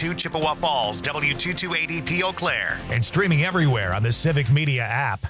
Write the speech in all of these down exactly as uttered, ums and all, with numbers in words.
two Chippewa Falls, W two two eight zero P Eau Claire. And streaming everywhere on the Civic Media app.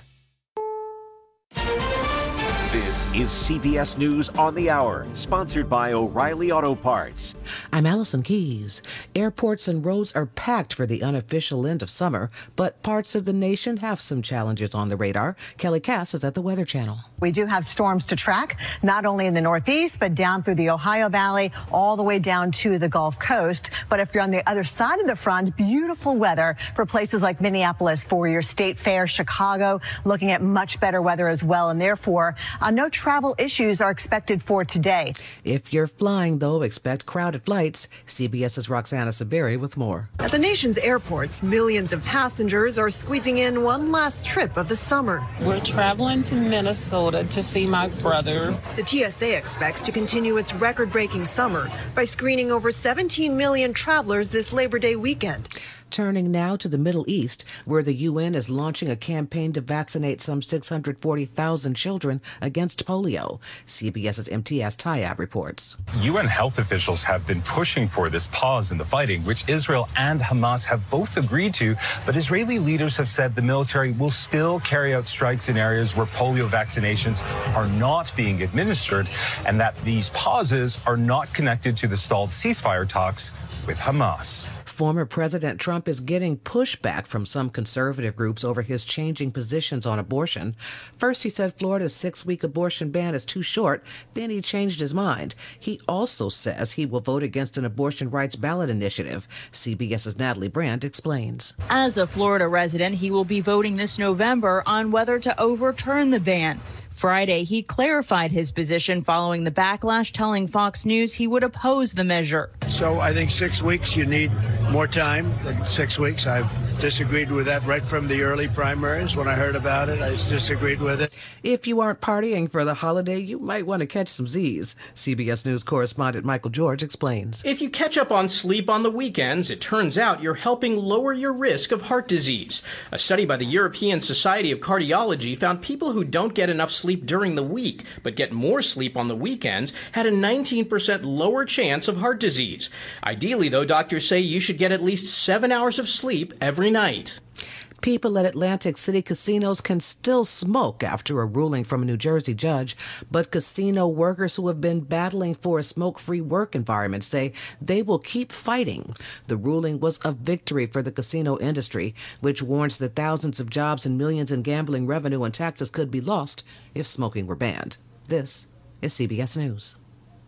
This is C B S News on the Hour, sponsored by O'Reilly Auto Parts. I'm Allison Keyes. Airports and roads are packed for the unofficial end of summer, but parts of the nation have some challenges on the radar. Kelly Cass is at the Weather Channel. We do have storms to track, not only in the Northeast, but down through the Ohio Valley, all the way down to the Gulf Coast. But if you're on the other side of the front, beautiful weather for places like Minneapolis for your state fair, Chicago, looking at much better weather as well. And therefore, uh, no travel issues are expected for today. If you're flying, though, expect crowded flights. CBS's Roxana Saberi with more. At the nation's airports, millions of passengers are squeezing in one last trip of the summer. We're traveling to Minnesota to see my brother. The T S A expects to continue its record-breaking summer by screening over seventeen million travelers this Labor Day weekend. Turning now to the Middle East, where the U N is launching a campaign to vaccinate some six hundred forty thousand children against polio. CBS's Imtiaz Tayyab reports. U N health officials have been pushing for this pause in the fighting, which Israel and Hamas have both agreed to, but Israeli leaders have said the military will still carry out strikes in areas where polio vaccinations are not being administered, and that these pauses are not connected to the stalled ceasefire talks with Hamas. Former President Trump is getting pushback from some conservative groups over his changing positions on abortion. First, he said Florida's six-week abortion ban is too short. Then he changed his mind. He also says he will vote against an abortion rights ballot initiative. CBS's Natalie Brandt explains. As a Florida resident, he will be voting this November on whether to overturn the ban. Friday, he clarified his position following the backlash, telling Fox News he would oppose the measure. So I think six weeks, you need more time than six weeks. I've disagreed with that right from the early primaries. When I heard about it, I disagreed with it. If you aren't partying for the holiday, you might want to catch some Z's. C B S News correspondent Michael George explains. If you catch up on sleep on the weekends, it turns out you're helping lower your risk of heart disease. A study by the European Society of Cardiology found people who don't get enough sleep sleep during the week, but get more sleep on the weekends, had a nineteen percent lower chance of heart disease. Ideally, though, doctors say you should get at least seven hours of sleep every night. People at Atlantic City casinos can still smoke after a ruling from a New Jersey judge, but casino workers who have been battling for a smoke-free work environment say they will keep fighting. The ruling was a victory for the casino industry, which warns that thousands of jobs and millions in gambling revenue and taxes could be lost if smoking were banned. This is C B S News.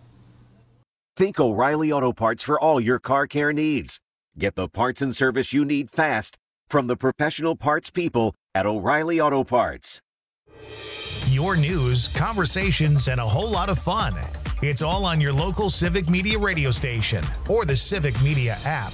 Think O'Reilly Auto Parts for all your car care needs. Get the parts and service you need fast from the professional parts people at O'Reilly Auto Parts. Your news, conversations, and a whole lot of fun. It's all on your local Civic Media radio station or the Civic Media app.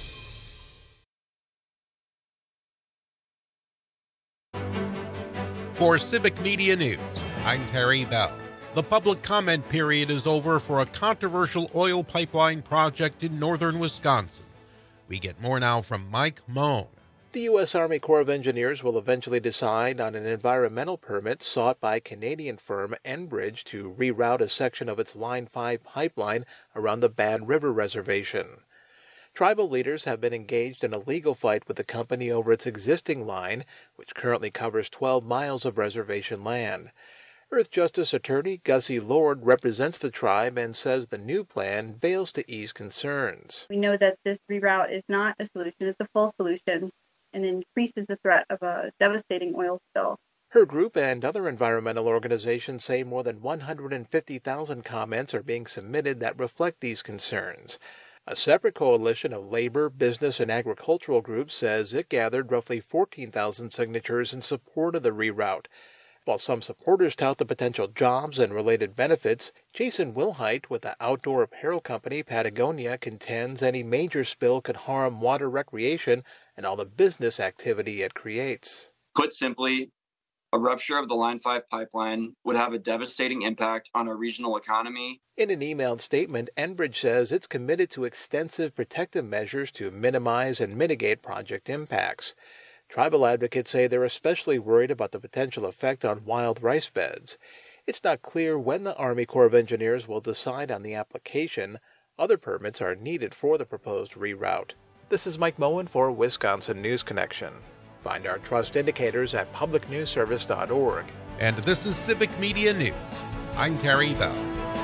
For Civic Media News, I'm Terry Bell. The public comment period is over for a controversial oil pipeline project in northern Wisconsin. We get more now from Mike Moan. The U S Army Corps of Engineers will eventually decide on an environmental permit sought by Canadian firm Enbridge to reroute a section of its Line five pipeline around the Bad River Reservation. Tribal leaders have been engaged in a legal fight with the company over its existing line, which currently covers twelve miles of reservation land. Earth Justice Attorney Gussie Lord represents the tribe and says the new plan fails to ease concerns. We know that this reroute is not a solution, it's a full solution, and increases the threat of a devastating oil spill. Her group and other environmental organizations say more than one hundred fifty thousand comments are being submitted that reflect these concerns. A separate coalition of labor, business, and agricultural groups says it gathered roughly fourteen thousand signatures in support of the reroute. While some supporters tout the potential jobs and related benefits, Jason Wilhite with the outdoor apparel company Patagonia contends any major spill could harm water recreation and all the business activity it creates. Put simply, a rupture of the Line five pipeline would have a devastating impact on our regional economy. In an emailed statement, Enbridge says it's committed to extensive protective measures to minimize and mitigate project impacts. Tribal advocates say they're especially worried about the potential effect on wild rice beds. It's not clear when the Army Corps of Engineers will decide on the application. Other permits are needed for the proposed reroute. This is Mike Moen for Wisconsin News Connection. Find our trust indicators at public news service dot org. And this is Civic Media News. I'm Terry Bell.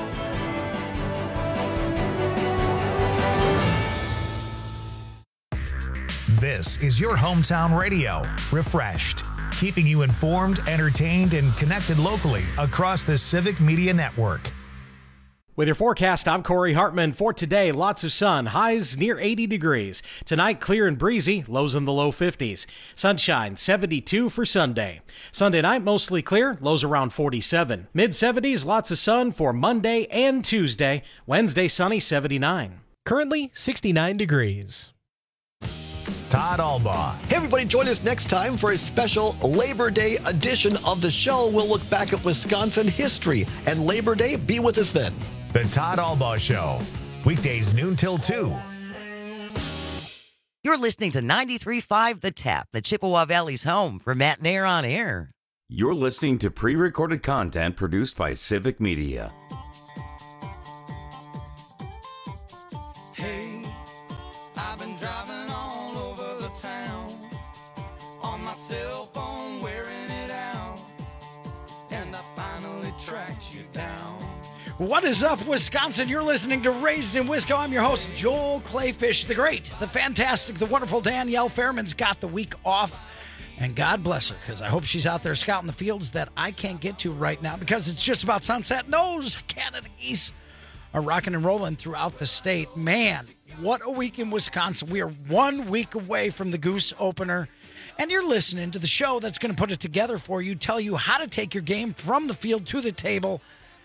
This is your hometown radio, Refreshed, keeping you informed, entertained, and connected locally across the Civic Media Network. With your forecast, I'm Corey Hartman. For today, lots of sun, highs near eighty degrees. Tonight, clear and breezy, lows in the low fifties. Sunshine, seventy-two for Sunday. Sunday night, mostly clear, lows around forty-seven. mid seventies, lots of sun for Monday and Tuesday. Wednesday, sunny, seventy-nine. Currently, sixty-nine degrees. Todd Albaugh. Hey, everybody, join us next time for a special Labor Day edition of the show. We'll look back at Wisconsin history and Labor Day. Be with us then. The Todd Albaugh Show, weekdays noon till two. You're listening to ninety-three point five The Tap, the Chippewa Valley's home for Matt Nair on Air. You're listening to pre-recorded content produced by Civic Media. Hey, I've been driving all over the town on my cell phone, wearing it out, and I finally tracked you down. What is up, Wisconsin? You're listening to Raised in Wisco. I'm your host, Joel Clayfish. The great, the fantastic, the wonderful Danielle Fairman's got the week off. And God bless her, because I hope she's out there scouting the fields that I can't get to right now because it's just about sunset. And those Canada geese are rocking and rolling throughout the state. Man, what a week in Wisconsin. We are one week away from the Goose Opener. And you're listening to the show that's going to put it together for you, tell you how to take your game from the field to the table.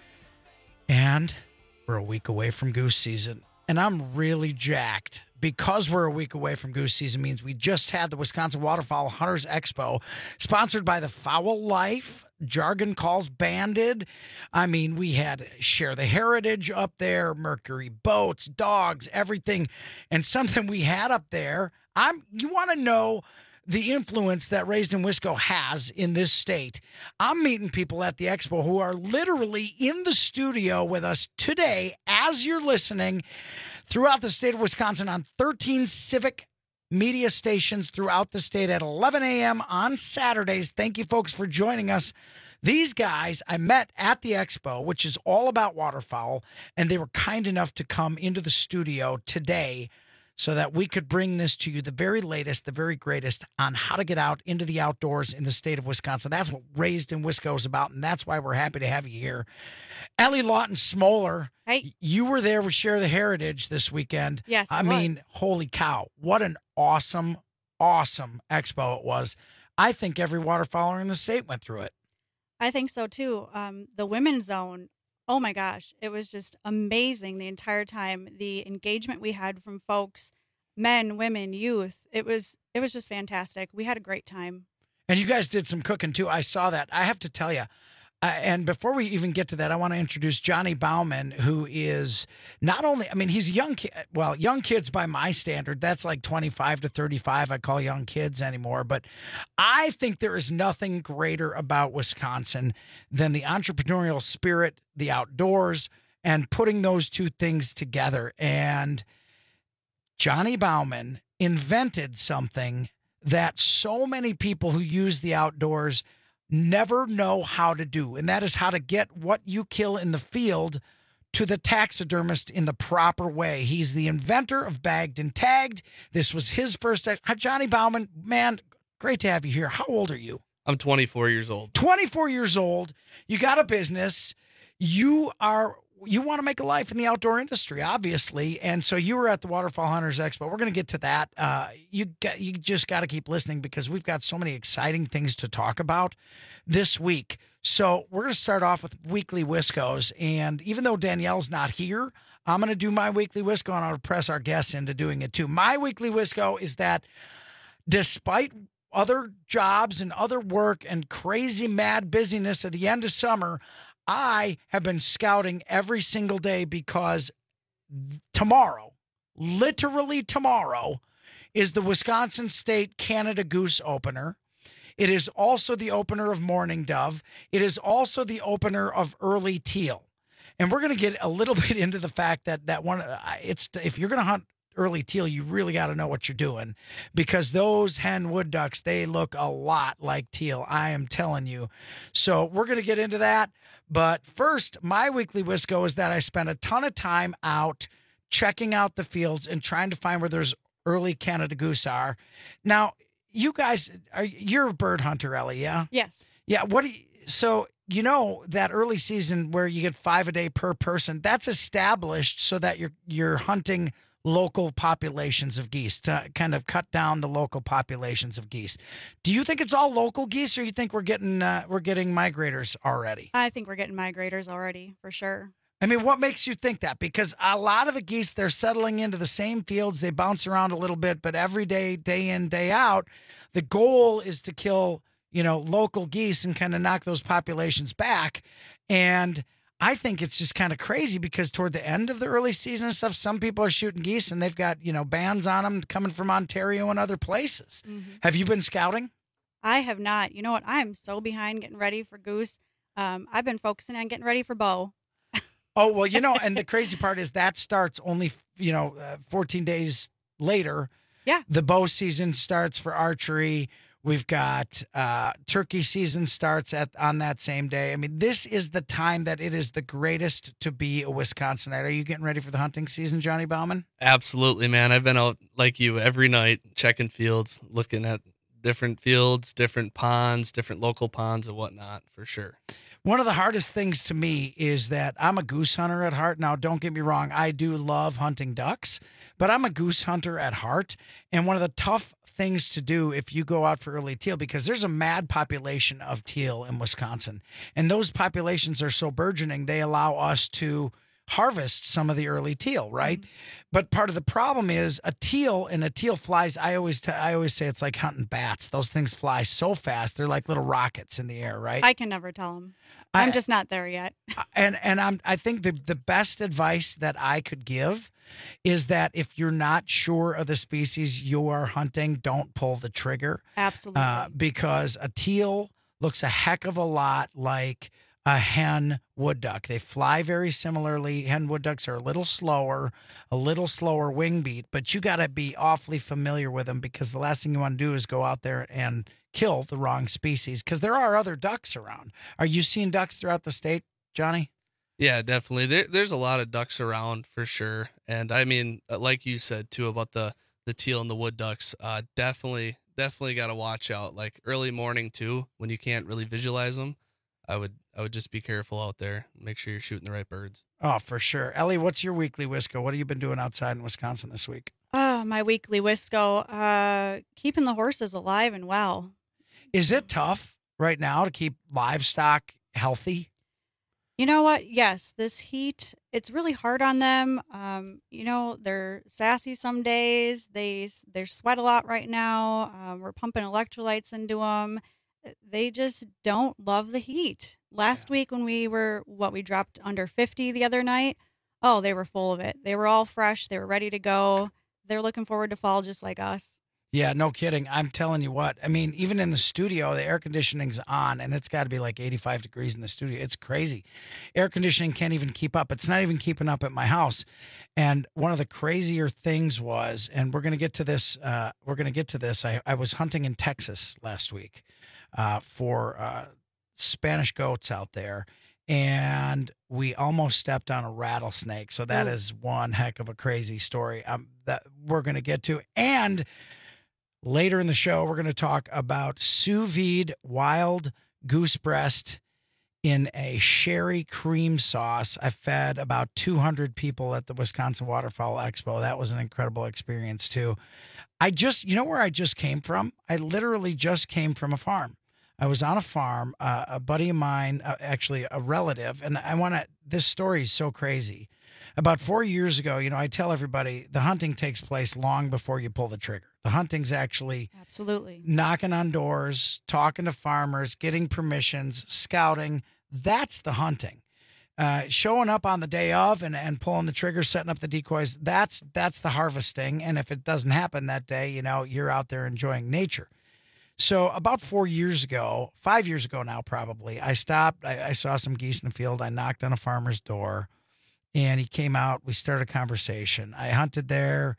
And we're a week away from goose season, and I'm really jacked because we're a week away from goose season. Means we just had the Wisconsin Waterfowl Hunters Expo, sponsored by the Fowl Life, Jargon Calls Banded. I mean, we had Share the Heritage up there, Mercury Boats, dogs, everything, and something we had up there. I'm. You want to know the influence that Raised in Wisco has in this state. I'm meeting people at the expo who are literally in the studio with us today as you're listening throughout the state of Wisconsin on thirteen Civic media stations throughout the state at eleven a.m. on Saturdays. Thank you, folks, for joining us. These guys I met at the expo, which is all about waterfowl, and they were kind enough to come into the studio today so that we could bring this to you, the very latest, the very greatest on how to get out into the outdoors in the state of Wisconsin. That's what Raised in Wisco is about, and that's why we're happy to have you here. Ellie Lawton Smoller, hey. You were there with Share the Heritage this weekend. Yes, I it mean, was. Holy cow. What an awesome, awesome expo it was. I think every waterfowler in the state went through it. I think so, too. Um, the women's zone, oh my gosh, it was just amazing the entire time. The engagement we had from folks, men, women, youth, it was it was just fantastic. We had a great time. And you guys did some cooking too. I saw that. I have to tell you. Uh, and before we even get to that, I want to introduce Johnny Bauman, who is not only, I mean, he's young, ki- well, young kids by my standard. That's like twenty-five to thirty-five. I call young kids anymore. But I think there is nothing greater about Wisconsin than the entrepreneurial spirit, the outdoors, and putting those two things together. And Johnny Bauman invented something that so many people who use the outdoors never know how to do, and that is how to get what you kill in the field to the taxidermist in the proper way. He's the inventor of Bagged and Tagged. This was his first. Johnny Bauman, man, great to have you here. How old are you? I'm twenty-four years old. twenty-four years old. You got a business. You are you want to make a life in the outdoor industry, obviously, and so you were at the Waterfowl Hunters Expo. We're going to get to that. Uh, you got, you just got to keep listening because we've got so many exciting things to talk about this week. So we're going to start off with Weekly Wiscos, and even though Danielle's not here, I'm going to do my Weekly Wisco, and I'll press our guests into doing it too. My Weekly Wisco is that despite other jobs and other work and crazy mad busyness at the end of summer, I have been scouting every single day because tomorrow, literally tomorrow, is the Wisconsin State Canada Goose Opener. It is also the opener of Morning Dove. It is also the opener of Early Teal. And we're going to get a little bit into the fact that that one, it's if you're going to hunt early teal, you really got to know what you're doing, because those hen wood ducks, they look a lot like teal. I am telling you. So we're going to get into that. But first, my weekly Wisco is that I spent a ton of time out checking out the fields and trying to find where there's early Canada goose are. Now, you guys, are you're a bird hunter, Ellie, yeah? Yes. Yeah. What do you, so you know that early season where you get five a day per person, that's established so that you're you're hunting local populations of geese to kind of cut down the local populations of geese. Do you think it's all local geese, or you think we're getting uh, we're getting migrators already? I think we're getting migrators already, for sure. I mean, what makes you think that? Because a lot of the geese, they're settling into the same fields. They bounce around a little bit, but every day, day in, day out, the goal is to kill, you know, local geese and kind of knock those populations back. And I think it's just kind of crazy because toward the end of the early season and stuff, some people are shooting geese and they've got, you know, bands on them coming from Ontario and other places. Mm-hmm. Have you been scouting? I have not. You know what? I'm so behind getting ready for goose. Um, I've been focusing on getting ready for bow. Oh, well, you know, and the crazy part is that starts only, you know, uh, fourteen days later. Yeah. The bow season starts for archery. We've got uh, turkey season starts at on that same day. I mean, this is the time that it is the greatest to be a Wisconsinite. Are you getting ready for the hunting season, Johnny Bauman? Absolutely, man. I've been out like you every night checking fields, looking at different fields, different ponds, different local ponds and whatnot, for sure. One of the hardest things to me is that I'm a goose hunter at heart. Now, don't get me wrong. I do love hunting ducks, but I'm a goose hunter at heart. And one of the tough things to do if you go out for early teal, because there's a mad population of teal in Wisconsin. And those populations are so burgeoning, they allow us to harvest some of the early teal, right? Mm-hmm. But part of the problem is a teal, and a teal flies. I always t- I always say it's like hunting bats. Those things fly so fast. They're like little rockets in the air, right? I can never tell them. I'm I, just not there yet. And and I'm I think the the best advice that I could give is that if you're not sure of the species you are hunting, don't pull the trigger. Absolutely. Uh, because a teal looks a heck of a lot like a hen wood duck. They fly very similarly. Hen wood ducks are a little slower, a little slower wing beat, but you got to be awfully familiar with them, because the last thing you want to do is go out there and kill the wrong species, because there are other ducks around. Are you seeing ducks throughout the state, Johnny? Yeah, definitely. There, there's a lot of ducks around for sure. And I mean, like you said too about the, the teal and the wood ducks, uh, definitely, definitely got to watch out. Like early morning too, when you can't really visualize them. I would I would just be careful out there. Make sure you're shooting the right birds. Oh, for sure. Ellie, what's your weekly Wisco? What have you been doing outside in Wisconsin this week? Oh, my weekly Wisco, uh, keeping the horses alive and well. Is it tough right now to keep livestock healthy? You know what? Yes, this heat, it's really hard on them. Um, you know, they're sassy some days. They they sweat a lot right now. Um, we're pumping electrolytes into them. They just don't love the heat. Last yeah. week when we were, what, we dropped under fifty the other night. Oh, they were full of it. They were all fresh. They were ready to go. They're looking forward to fall just like us. Yeah, no kidding. I'm telling you what. I mean, even in the studio, the air conditioning's on, and it's got to be like eighty-five degrees in the studio. It's crazy. Air conditioning can't even keep up. It's not even keeping up at my house. And one of the crazier things was, and we're going to get to this, uh, we're going to get to this. I, I was hunting in Texas last week uh, for uh, Spanish goats out there, and we almost stepped on a rattlesnake. So that Ooh. is one heck of a crazy story um, that we're going to get to. And later in the show, we're going to talk about sous vide wild goose breast in a sherry cream sauce. I fed about two hundred people at the Wisconsin Waterfowl Expo. That was an incredible experience, too. I just, you know where I just came from? I literally just came from a farm. I was on a farm, uh, a buddy of mine, uh, actually a relative, and I want to, this story is so crazy. About four years ago, you know, I tell everybody the hunting takes place long before you pull the trigger. The hunting's actually absolutely knocking on doors, talking to farmers, getting permissions, scouting. That's the hunting. Uh, showing up on the day of and, and pulling the trigger, setting up the decoys, that's that's the harvesting. And if it doesn't happen that day, you know, you're out there enjoying nature. So about four years ago, five years ago now probably, I stopped. I, I saw some geese in the field. I knocked on a farmer's door. And he came out. We started a conversation. I hunted there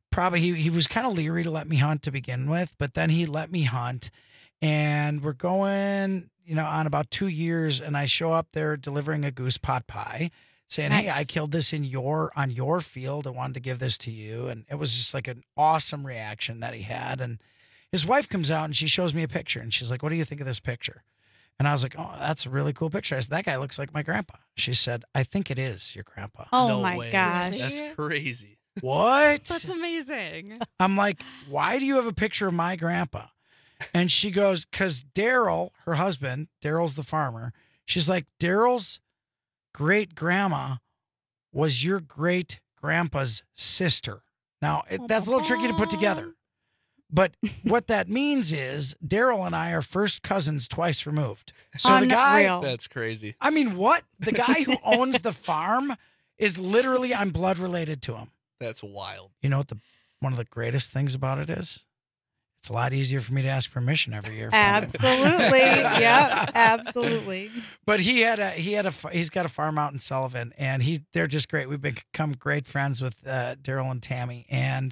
probably, he, he was kind of leery to let me hunt to begin with, but then he let me hunt. And we're going, you know, on about two years, and I show up there delivering a goose pot pie, saying, nice. Hey, I killed this in your on your field. I wanted to give this to you. And it was just like an awesome reaction that he had. And his wife comes out and she shows me a picture, and she's like, what do you think of this picture? And I was like, oh, that's a really cool picture. I said, that guy looks like my grandpa. She said, I think it is your grandpa. Oh, No my way. gosh. That's crazy. What? That's amazing. I'm like, why do you have a picture of my grandpa? And she goes, because Daryl, her husband, Daryl's the farmer. She's like, Daryl's great grandma was your great grandpa's sister. Now, it, that's a little tricky to put together. But what that means is Daryl and I are first cousins twice removed. So Unreal. the guy, That's crazy. I mean, what? The guy who owns the farm is literally, I'm blood related to him. That's wild. You know what the one of the greatest things about it is? It's a lot easier for me to ask permission every year. Absolutely. Yeah, absolutely. But he had a he had a he's got a farm out in Sullivan, and he they're just great. We've become great friends with uh, Daryl and Tammy, and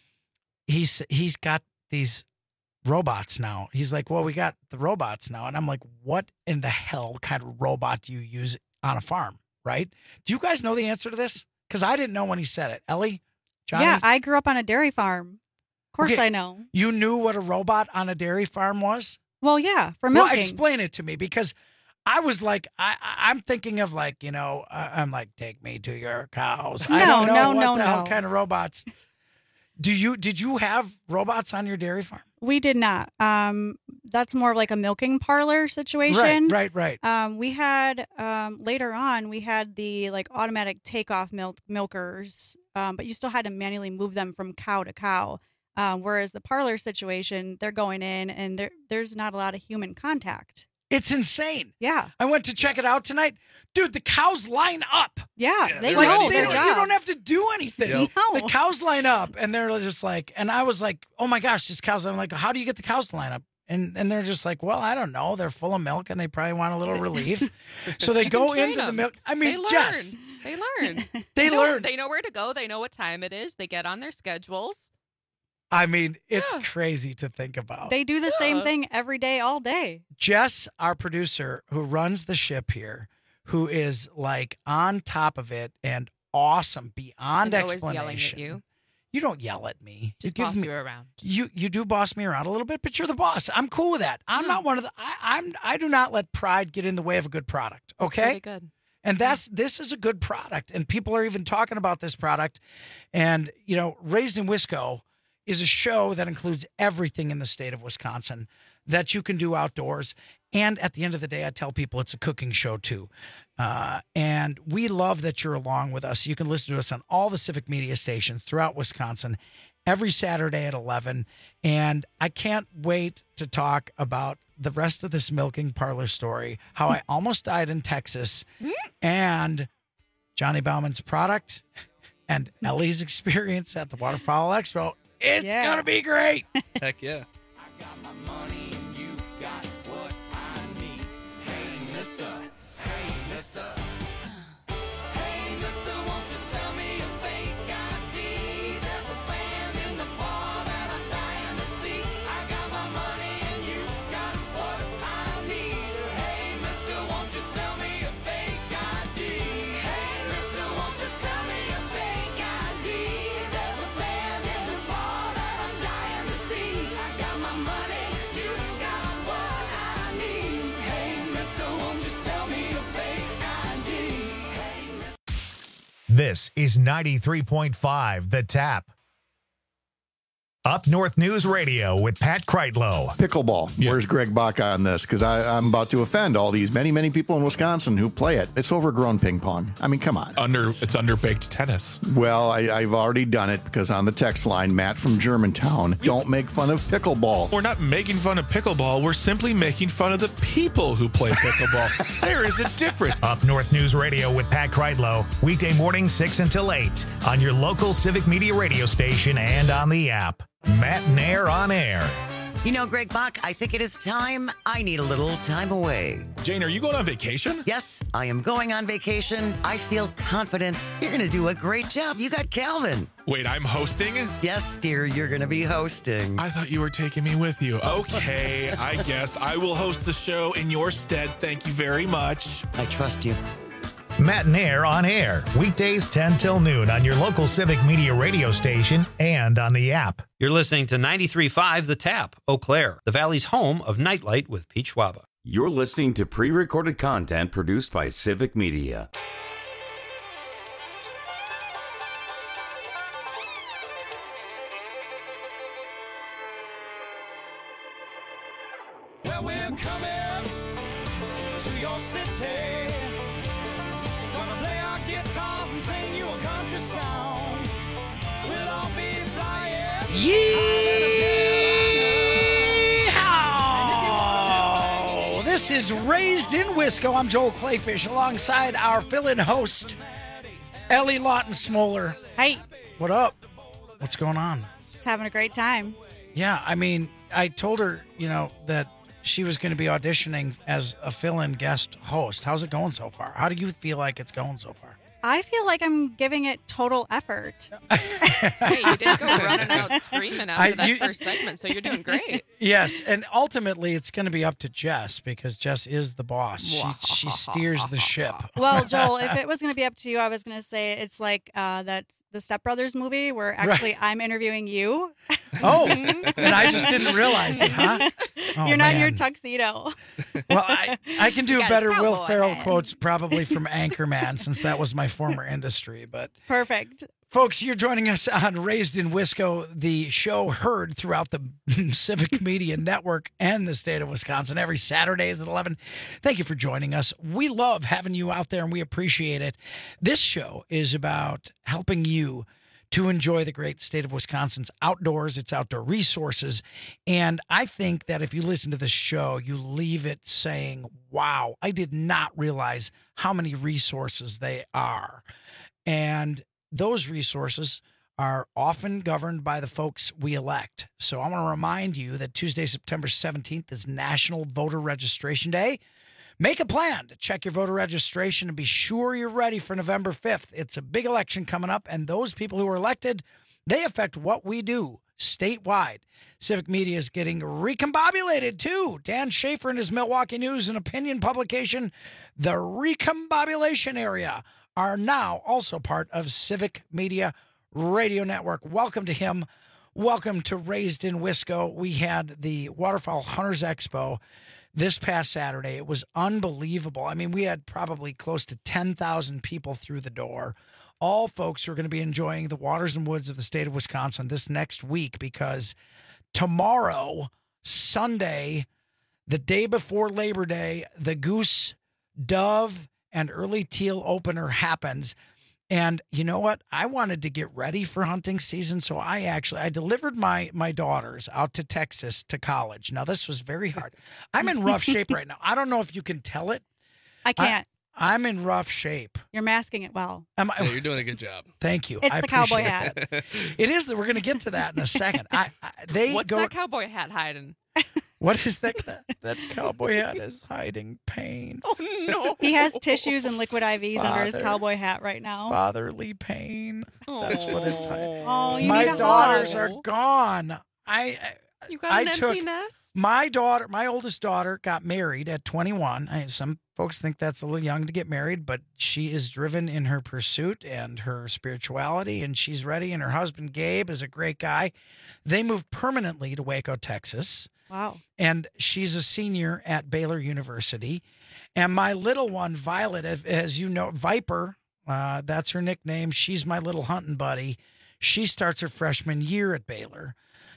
he's he's got these robots now. He's like, well, we got the robots now, and I'm like, what in the hell kind of robot do you use on a farm? Right? Do you guys know the answer to this? Because I didn't know when he said it. Ellie, Johnny, Yeah, I grew up on a dairy farm. Of course Okay. I know. You knew what a robot on a dairy farm was? Well, yeah, for milking. Well, explain it to me, because I was like, I, I- I'm thinking of like, you know, uh, I'm like, take me to your cows. I No, don't know no, what no, the hell no. kind of robots. Do you did you have robots on your dairy farm? We did not. Um, that's more of like a milking parlor situation. Right, right, right. Um, we had um, later on we had the like automatic takeoff milk milkers, um, but you still had to manually move them from cow to cow. Um, whereas the parlor situation, they're going in and there there's not a lot of human contact. It's insane. Yeah, I went to check it out tonight. Dude, the cows line up. yeah, they Like, know they their don't, job. you don't have to do anything. Yep. No. The cows line up, and they're just like, and I was like, oh my gosh, these cows. I'm like, how do you get the cows to line up? And and they're just like, well, I don't know. They're full of milk, and they probably want a little relief. So they go train into the them. milk. I They mean, learn. Jess, They learn. they know, learn. They know where to go. They know what time it is. They get on their schedules. I mean, it's Yeah. crazy to think about. They do the same Yeah. thing every day, all day. Jess, our producer, who runs the ship here, who is like on top of it and awesome beyond And always explanation. yelling at you. You don't yell at me. Just you boss give me, you around. You you do boss me around a little bit, but you're the boss. I'm cool with that. I'm not one of the. I, I'm. I do not let pride get in the way of a good product. Okay. Really good. And that's this is a good product, and people are even talking about this product. And you know, Raised in Wisco is a show that includes everything in the state of Wisconsin that you can do outdoors. And at the end of the day, I tell people it's a cooking show too. Uh, and we love that you're along with us. You can listen to us on all the civic media stations throughout Wisconsin every Saturday at eleven. And I can't wait to talk about the rest of this milking parlor story, how I almost died in Texas, and Johnny Bauman's product and Ellie's experience at the Waterfowl Expo. It's Yeah. going to be great. Heck yeah. This is ninety-three point five The Tap. Up North News Radio with Pat Kreitlow. Pickleball. Where's Greg Bach on this? Because I'm about to offend all these many, many people in Wisconsin who play it. It's overgrown ping pong. I mean, come on. Under It's underbaked tennis. Well, I, I've already done it because on the text line, Matt from Germantown, don't make fun of pickleball. We're not making fun of pickleball. We're simply making fun of the people who play pickleball. There is a difference. Up North News Radio with Pat Kreitlow. Weekday morning six until eight on your local civic media radio station and on the app. Matt Nair on air. You know, Greg Bach, I think it is time. I need a little time away. Jane, are you going on vacation? Yes, I am going on vacation. I feel confident. You're going to do a great job. You got Calvin. Wait, I'm hosting? Yes, dear, you're going to be hosting. I thought you were taking me with you. Okay, I guess I will host the show in your stead. Thank you very much. I trust you. Matt and Air on air, weekdays ten till noon on your local Civic Media radio station and on the app. You're listening to ninety-three point five The Tap, Eau Claire, the Valley's home of Nightlight with Pete Schwaba. You're listening to pre-recorded content produced by Civic Media. Well, we're coming to your city. Gonna play our guitars and sing you a country song. We'll all be flying. Yeehaw! This is Raised in Wisco. I'm Joel Clayfish alongside our fill-in host, Ellie Lawton Smoller. Hey. What up? What's going on? Just having a great time. Yeah, I mean, I told her, you know, that she was going to be auditioning as a fill-in guest host. How's it going so far? How do you feel like it's going so far? I feel like I'm giving it total effort. Hey, you did go running out screaming after I- that you- first segment, so you're doing great. Yes, and ultimately it's going to be up to Jess because Jess is the boss. She she steers the ship. Well, Joel, if it was going to be up to you, I was going to say it's like uh, that the Step Brothers movie where actually I'm interviewing you. Oh, and I just didn't realize it, huh? Oh, You're not in your man. tuxedo. Well, I, I can do You got better his Will cowboy Ferrell hat. quotes probably from Anchorman since that was my former industry. But Perfect. folks, you're joining us on Raised in Wisco, the show heard throughout the Civic Media Network and the state of Wisconsin every Saturdays at eleven. Thank you for joining us. We love having you out there and we appreciate it. This show is about helping you to enjoy the great state of Wisconsin's outdoors, its outdoor resources. And I think that if you listen to this show, you leave it saying, wow, I did not realize how many resources they are. And those resources are often governed by the folks we elect. So I want to remind you that Tuesday, September seventeenth is National Voter Registration Day. Make a plan to check your voter registration and be sure you're ready for November fifth. It's a big election coming up, and those people who are elected, they affect what we do statewide. Civic Media is getting recombobulated, too. Dan Schaefer and his Milwaukee News and Opinion publication, The Recombobulation Area, are now also part of Civic Media Radio Network. Welcome to him. Welcome to Raised in Wisco. We had the Waterfowl Hunters Expo this past Saturday. It was unbelievable. I mean, we had probably close to ten thousand people through the door. All folks who are going to be enjoying the waters and woods of the state of Wisconsin this next week because tomorrow, Sunday, the day before Labor Day, the Goose, Dove, and Early Teal opener happens. And you know what? I wanted to get ready for hunting season, so I actually I delivered my my daughters out to Texas to college. Now this was very hard. I'm in rough shape right now. I don't know if you can tell it. I can't. I, I'm in rough shape. You're masking it well. Am I, Yeah, you're doing a good job. Thank you. It's I the cowboy appreciate hat. that. It is that we're going to get to that in a second. I, I they What's go. that cowboy hat hiding? What is that? That, that cowboy hat is hiding pain. Oh no! He has tissues and liquid I Vs under his Father. cowboy hat right now. Fatherly pain. That's what it's hiding. Oh, you My need a daughters hug. are gone. I. I You got I an took empty nest? my daughter, my oldest daughter, got married at twenty-one. I, some folks think that's a little young to get married, but she is driven in her pursuit and her spirituality, and she's ready. And her husband Gabe is a great guy. They moved permanently to Waco, Texas. Wow. And she's a senior at Baylor University. And my little one, Violet, as- as you know, Viper, uh, that's her nickname. She's my little hunting buddy. She starts her freshman year at Baylor.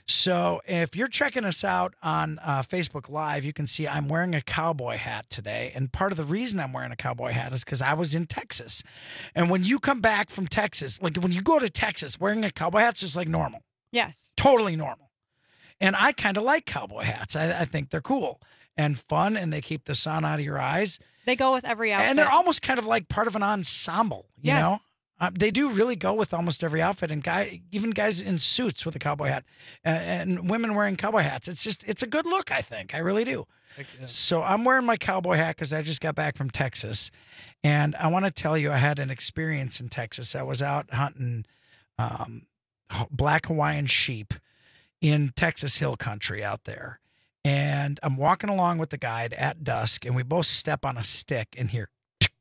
So if you're checking us out on uh, Facebook Live, you can see I'm wearing a cowboy hat today. And part of the reason I'm wearing a cowboy hat is because I was in Texas. And when you come back from Texas, like when you go to Texas, wearing a cowboy hat's just like normal. Yes. Totally normal. And I kind of like cowboy hats. I, I think they're cool and fun, and they keep the sun out of your eyes. They go with every outfit. And they're almost kind of like part of an ensemble, you Yes. know? Uh, they do really go with almost every outfit, and guy, even guys in suits with a cowboy hat, uh, and women wearing cowboy hats. It's just, it's a good look, I think. I really do. Yeah. So I'm wearing my cowboy hat because I just got back from Texas, and I want to tell you I had an experience in Texas. I was out hunting um, black Hawaiian sheep in Texas Hill Country out there, and I'm walking along with the guide at dusk, and we both step on a stick and hear.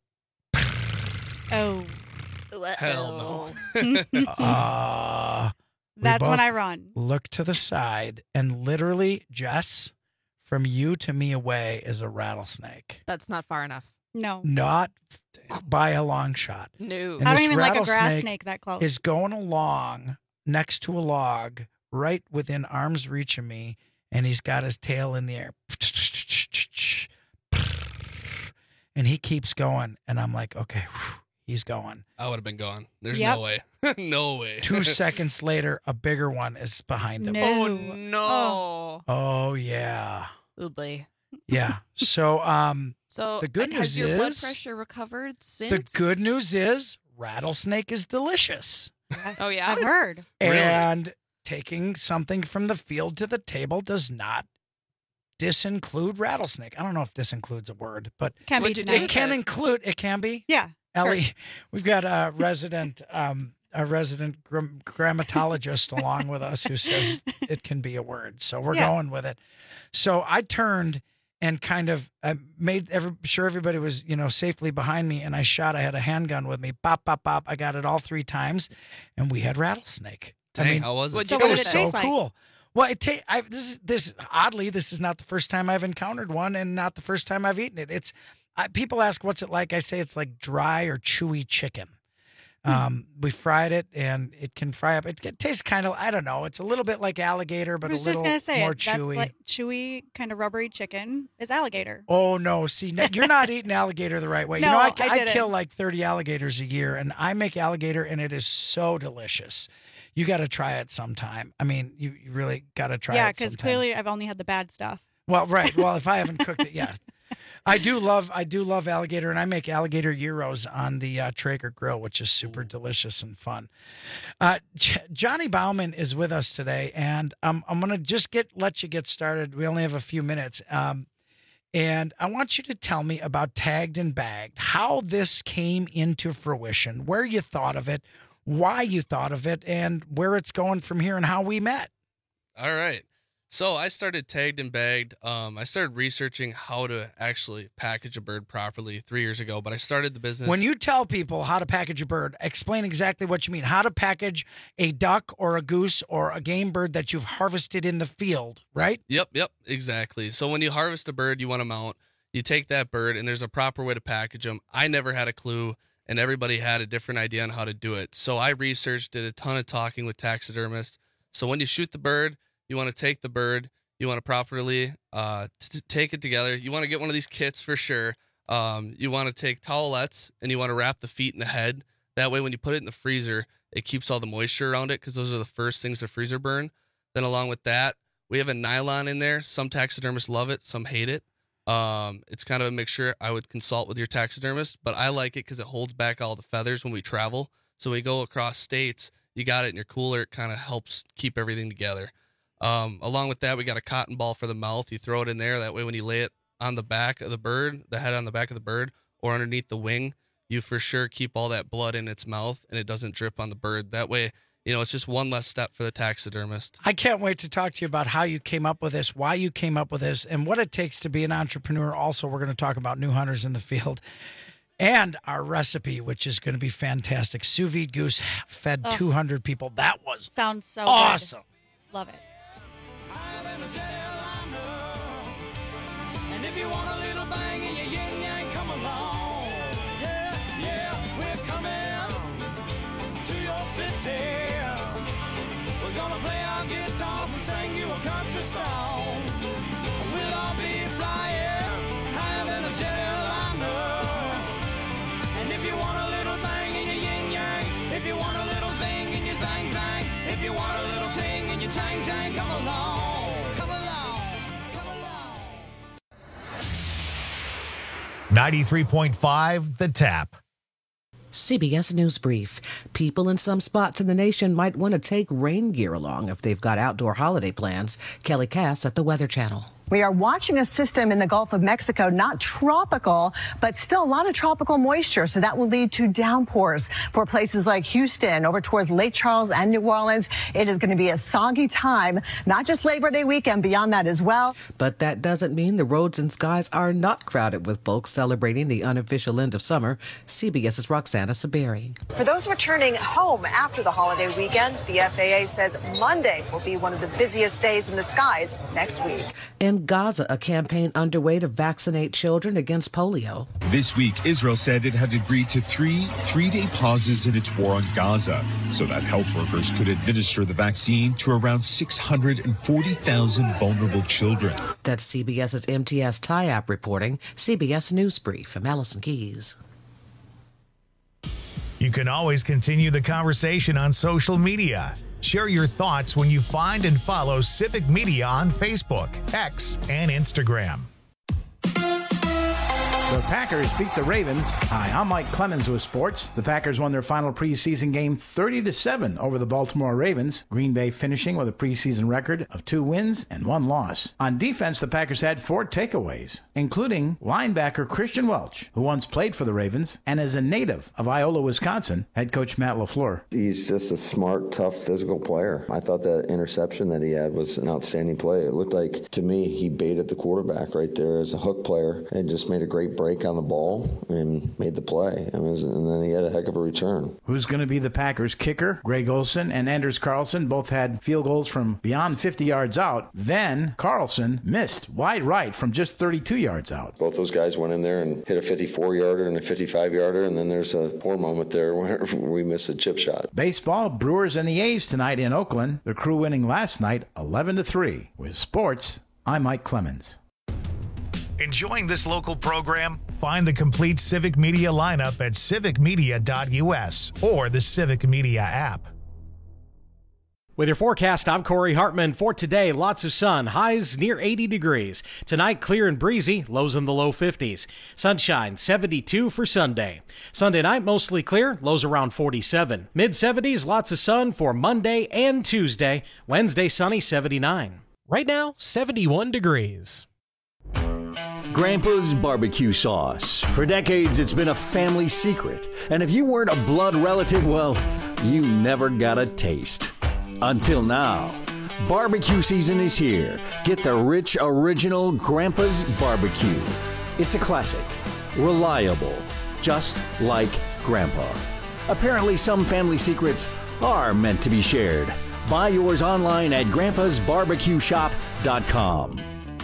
Oh. Hell no. uh, we That's when both I run. Look to the side, and literally, Jess, from you to me away is a rattlesnake. That's not far enough. No. Not by a long shot. No. And I don't this even like a grass rattlesnake snake that close. Is going along next to a log right within arm's reach of me, and he's got his tail in the air. And he keeps going, and I'm like, okay, whew, he's going. I would have been gone. There's Yep. no way. No way. Two seconds later, a bigger one is behind him. No. Oh, no. Oh, yeah. Oh, boy. Yeah. So um, So the good has news your is blood pressure recovered since? the good news is rattlesnake is delicious. Oh, yeah? I've heard. And taking something from the field to the table does not disinclude rattlesnake. I don't know if disincludes a word, but Can be What'd you tonight. do? it can include. It can be. Yeah. Ellie, we've got a resident, um, a resident gram- grammatologist along with us who says it can be a word. So we're Yeah. going with it. So I turned and kind of I made every, sure everybody was, you know, safely behind me, and I shot. I had a handgun with me. Pop, pop, pop. I got it all three times, and we had rattlesnake. Dang, I mean, how was it? What'd So you it what do did was it with so taste like? cool. Well, it ta- I, this is this oddly this is not the first time I've encountered one, and not the first time I've eaten it. It's I, people ask what's it like. I say it's like dry or chewy chicken. Um, we fried it, and it can fry up. It, it tastes kind of I don't know. It's a little bit like alligator, I but a was little just gonna say more it. That's chewy. like chewy, kind of rubbery chicken is alligator. Oh no! See, no, you're not eating alligator the right way. you No, know, I, I I didn't. kill like thirty alligators a year, and I make alligator, and it is so delicious. You got to try it sometime. I mean, you, you really got to try yeah, it. because sometime. clearly I've only had the bad stuff. Well, right. Well, if I haven't cooked it, yeah. I do love I do love alligator, and I make alligator gyros on the uh, Traeger grill, which is super delicious and fun. Uh, J- Johnny Bauman is with us today, and um, I'm gonna just get let you get started. We only have a few minutes, um, and I want you to tell me about Tagged and Bagged, how this came into fruition, where you thought of it, why you thought of it, and where it's going from here, and how we met. All right. So I started Tagged and Bagged. Um, I started researching how to actually package a bird properly three years ago, but I started the business. When you tell people how to package a bird, explain exactly what you mean. How to package a duck or a goose or a game bird that you've harvested in the field, right? Yep, yep, exactly. So when you harvest a bird you want to mount, you take that bird, and there's a proper way to package them. I never had a clue, and everybody had a different idea on how to do it. So I researched, did a ton of talking with taxidermists. So when you shoot the bird, you want to take the bird, you want to properly uh, t- take it together. You want to get one of these kits for sure. Um, you want to take towelettes, and you want to wrap the feet and the head. That way, when you put it in the freezer, it keeps all the moisture around it, because those are the first things to freezer burn. Then along with that, we have a nylon in there. Some taxidermists love it, some hate it. Um, it's kind of a mixture. I would consult with your taxidermist, but I like it because it holds back all the feathers when we travel. So when we go across states, you got it in your cooler. It kind of helps keep everything together. Um, along with that, we got a cotton ball for the mouth. You throw it in there. That way, when you lay it on the back of the bird, the head on the back of the bird, or underneath the wing, you for sure keep all that blood in its mouth, and it doesn't drip on the bird. That way, you know, it's just one less step for the taxidermist. I can't wait to talk to you about how you came up with this, why you came up with this, and what it takes to be an entrepreneur. Also, we're going to talk about new hunters in the field and our recipe, which is going to be fantastic. Sous vide goose fed Oh. two hundred people. That was Sounds so awesome. good. Love it. And if you want a little bang in your yin yang, come along. Yeah, yeah, we're coming to your city. We're gonna play our guitars and sing you a country song. We'll all be flying higher than a jetliner. And if you want a little bang in your yin yang, if you want a little zing in your zang zang, if you want a little ting in your tang tang, come along, come along, come along. ninety-three point five The Tap. C B S News Brief. People in some spots in the nation might want to take rain gear along if they've got outdoor holiday plans. Kelly Cass at the Weather Channel. We are watching a system in the Gulf of Mexico, not tropical, but still a lot of tropical moisture. So that will lead to downpours for places like Houston, over towards Lake Charles and New Orleans. It is going to be a soggy time, not just Labor Day weekend, beyond that as well. But that doesn't mean the roads and skies are not crowded with folks celebrating the unofficial end of summer. CBS's Roxana Saberi. For those returning home after the holiday weekend, the F A A says Monday will be one of the busiest days in the skies next week. In Gaza, a campaign underway to vaccinate children against polio. This week, Israel said it had agreed to three three-day pauses in its war on Gaza so that health workers could administer the vaccine to around six hundred forty thousand vulnerable children. That's CBS's M T S T I A P reporting. C B S News Brief. I'm Allison Keys. You can always continue the conversation on social media. Share your thoughts when you find and follow Civic Media on Facebook, X, and Instagram. The Packers beat the Ravens. Hi, I'm Mike Clemens with sports. The Packers won their final preseason game thirty to seven over the Baltimore Ravens. Green Bay finishing with a preseason record of two wins and one loss. On defense, the Packers had four takeaways, including linebacker Christian Welch, who once played for the Ravens and is a native of Iola, Wisconsin. Head coach Matt LaFleur. He's just a smart, tough, physical player. I thought that interception that he had was an outstanding play. It looked like, to me, he baited the quarterback right there as a hook player and just made a great break on the ball and made the play. I mean, and then he had a heck of a return. Who's going to be the Packers' kicker? Greg Olsen and Anders Carlson both had field goals from beyond fifty yards out. Then Carlson missed wide right from just thirty-two yards out. Both those guys went in there and hit a fifty-four-yarder and a fifty-five-yarder, and then there's a poor moment there where we missed a chip shot. Baseball, Brewers and the A's tonight in Oakland. The Crew winning last night eleven to three. With sports, I'm Mike Clemens. Enjoying this local program? Find the complete Civic Media lineup at civic media dot U S or the Civic Media app. With your forecast, I'm Corey Hartman. For today, lots of sun, highs near eighty degrees. Tonight, clear and breezy, lows in the low fifties. Sunshine, seventy-two for Sunday. Sunday night, mostly clear, lows around forty-seven. mid seventies, lots of sun for Monday and Tuesday. Wednesday, sunny, seventy-nine. Right now, seventy-one degrees. Grandpa's barbecue sauce. For decades, it's been a family secret. And if you weren't a blood relative, well, you never got a taste. Until now. Barbecue season is here. Get the rich, original Grandpa's barbecue. It's a classic. Reliable. Just like Grandpa. Apparently, some family secrets are meant to be shared. Buy yours online at grandpas barbecue shop dot com.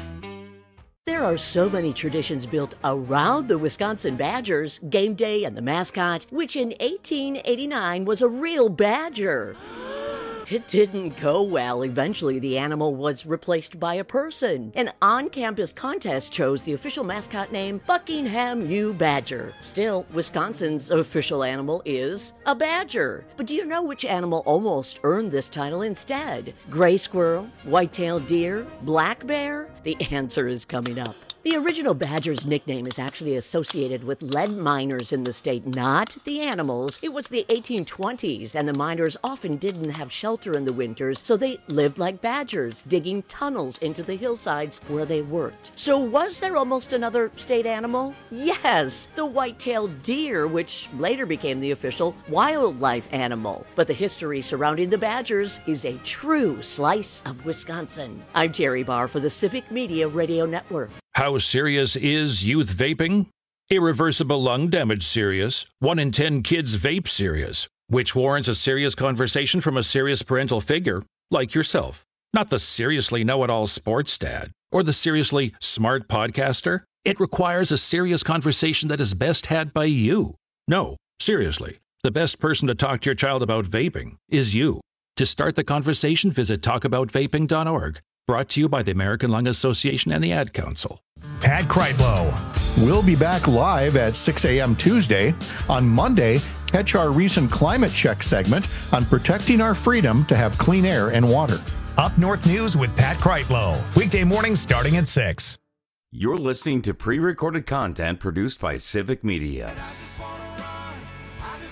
There are so many traditions built around the Wisconsin Badgers, game day and the mascot, which in eighteen eighty-nine was a real badger. It didn't go well. Eventually, the animal was replaced by a person. An on-campus contest chose the official mascot name Buckingham U. Badger. Still, Wisconsin's official animal is a badger. But do you know which animal almost earned this title instead? Gray squirrel, white-tailed deer, black bear? The answer is coming up. The original badger's nickname is actually associated with lead miners in the state, not the animals. It was the eighteen twenties, and the miners often didn't have shelter in the winters, so they lived like badgers, digging tunnels into the hillsides where they worked. So was there almost another state animal? Yes, the white-tailed deer, which later became the official wildlife animal. But the history surrounding the badgers is a true slice of Wisconsin. I'm Terry Barr for the Civic Media Radio Network. How serious is youth vaping? Irreversible lung damage serious. One in ten kids vape serious, which warrants a serious conversation from a serious parental figure like yourself. Not the seriously know-it-all sports dad or the seriously smart podcaster. It requires a serious conversation that is best had by you. No, seriously, the best person to talk to your child about vaping is you. To start the conversation, visit talk about vaping dot org. Brought to you by the American Lung Association and the Ad Council. Pat Kreitlow. We'll be back live at six a.m. Tuesday. On Monday, catch our recent climate check segment on protecting our freedom to have clean air and water. Up North News with Pat Kreitlow. Weekday mornings starting at six. You're listening to pre-recorded content produced by Civic Media.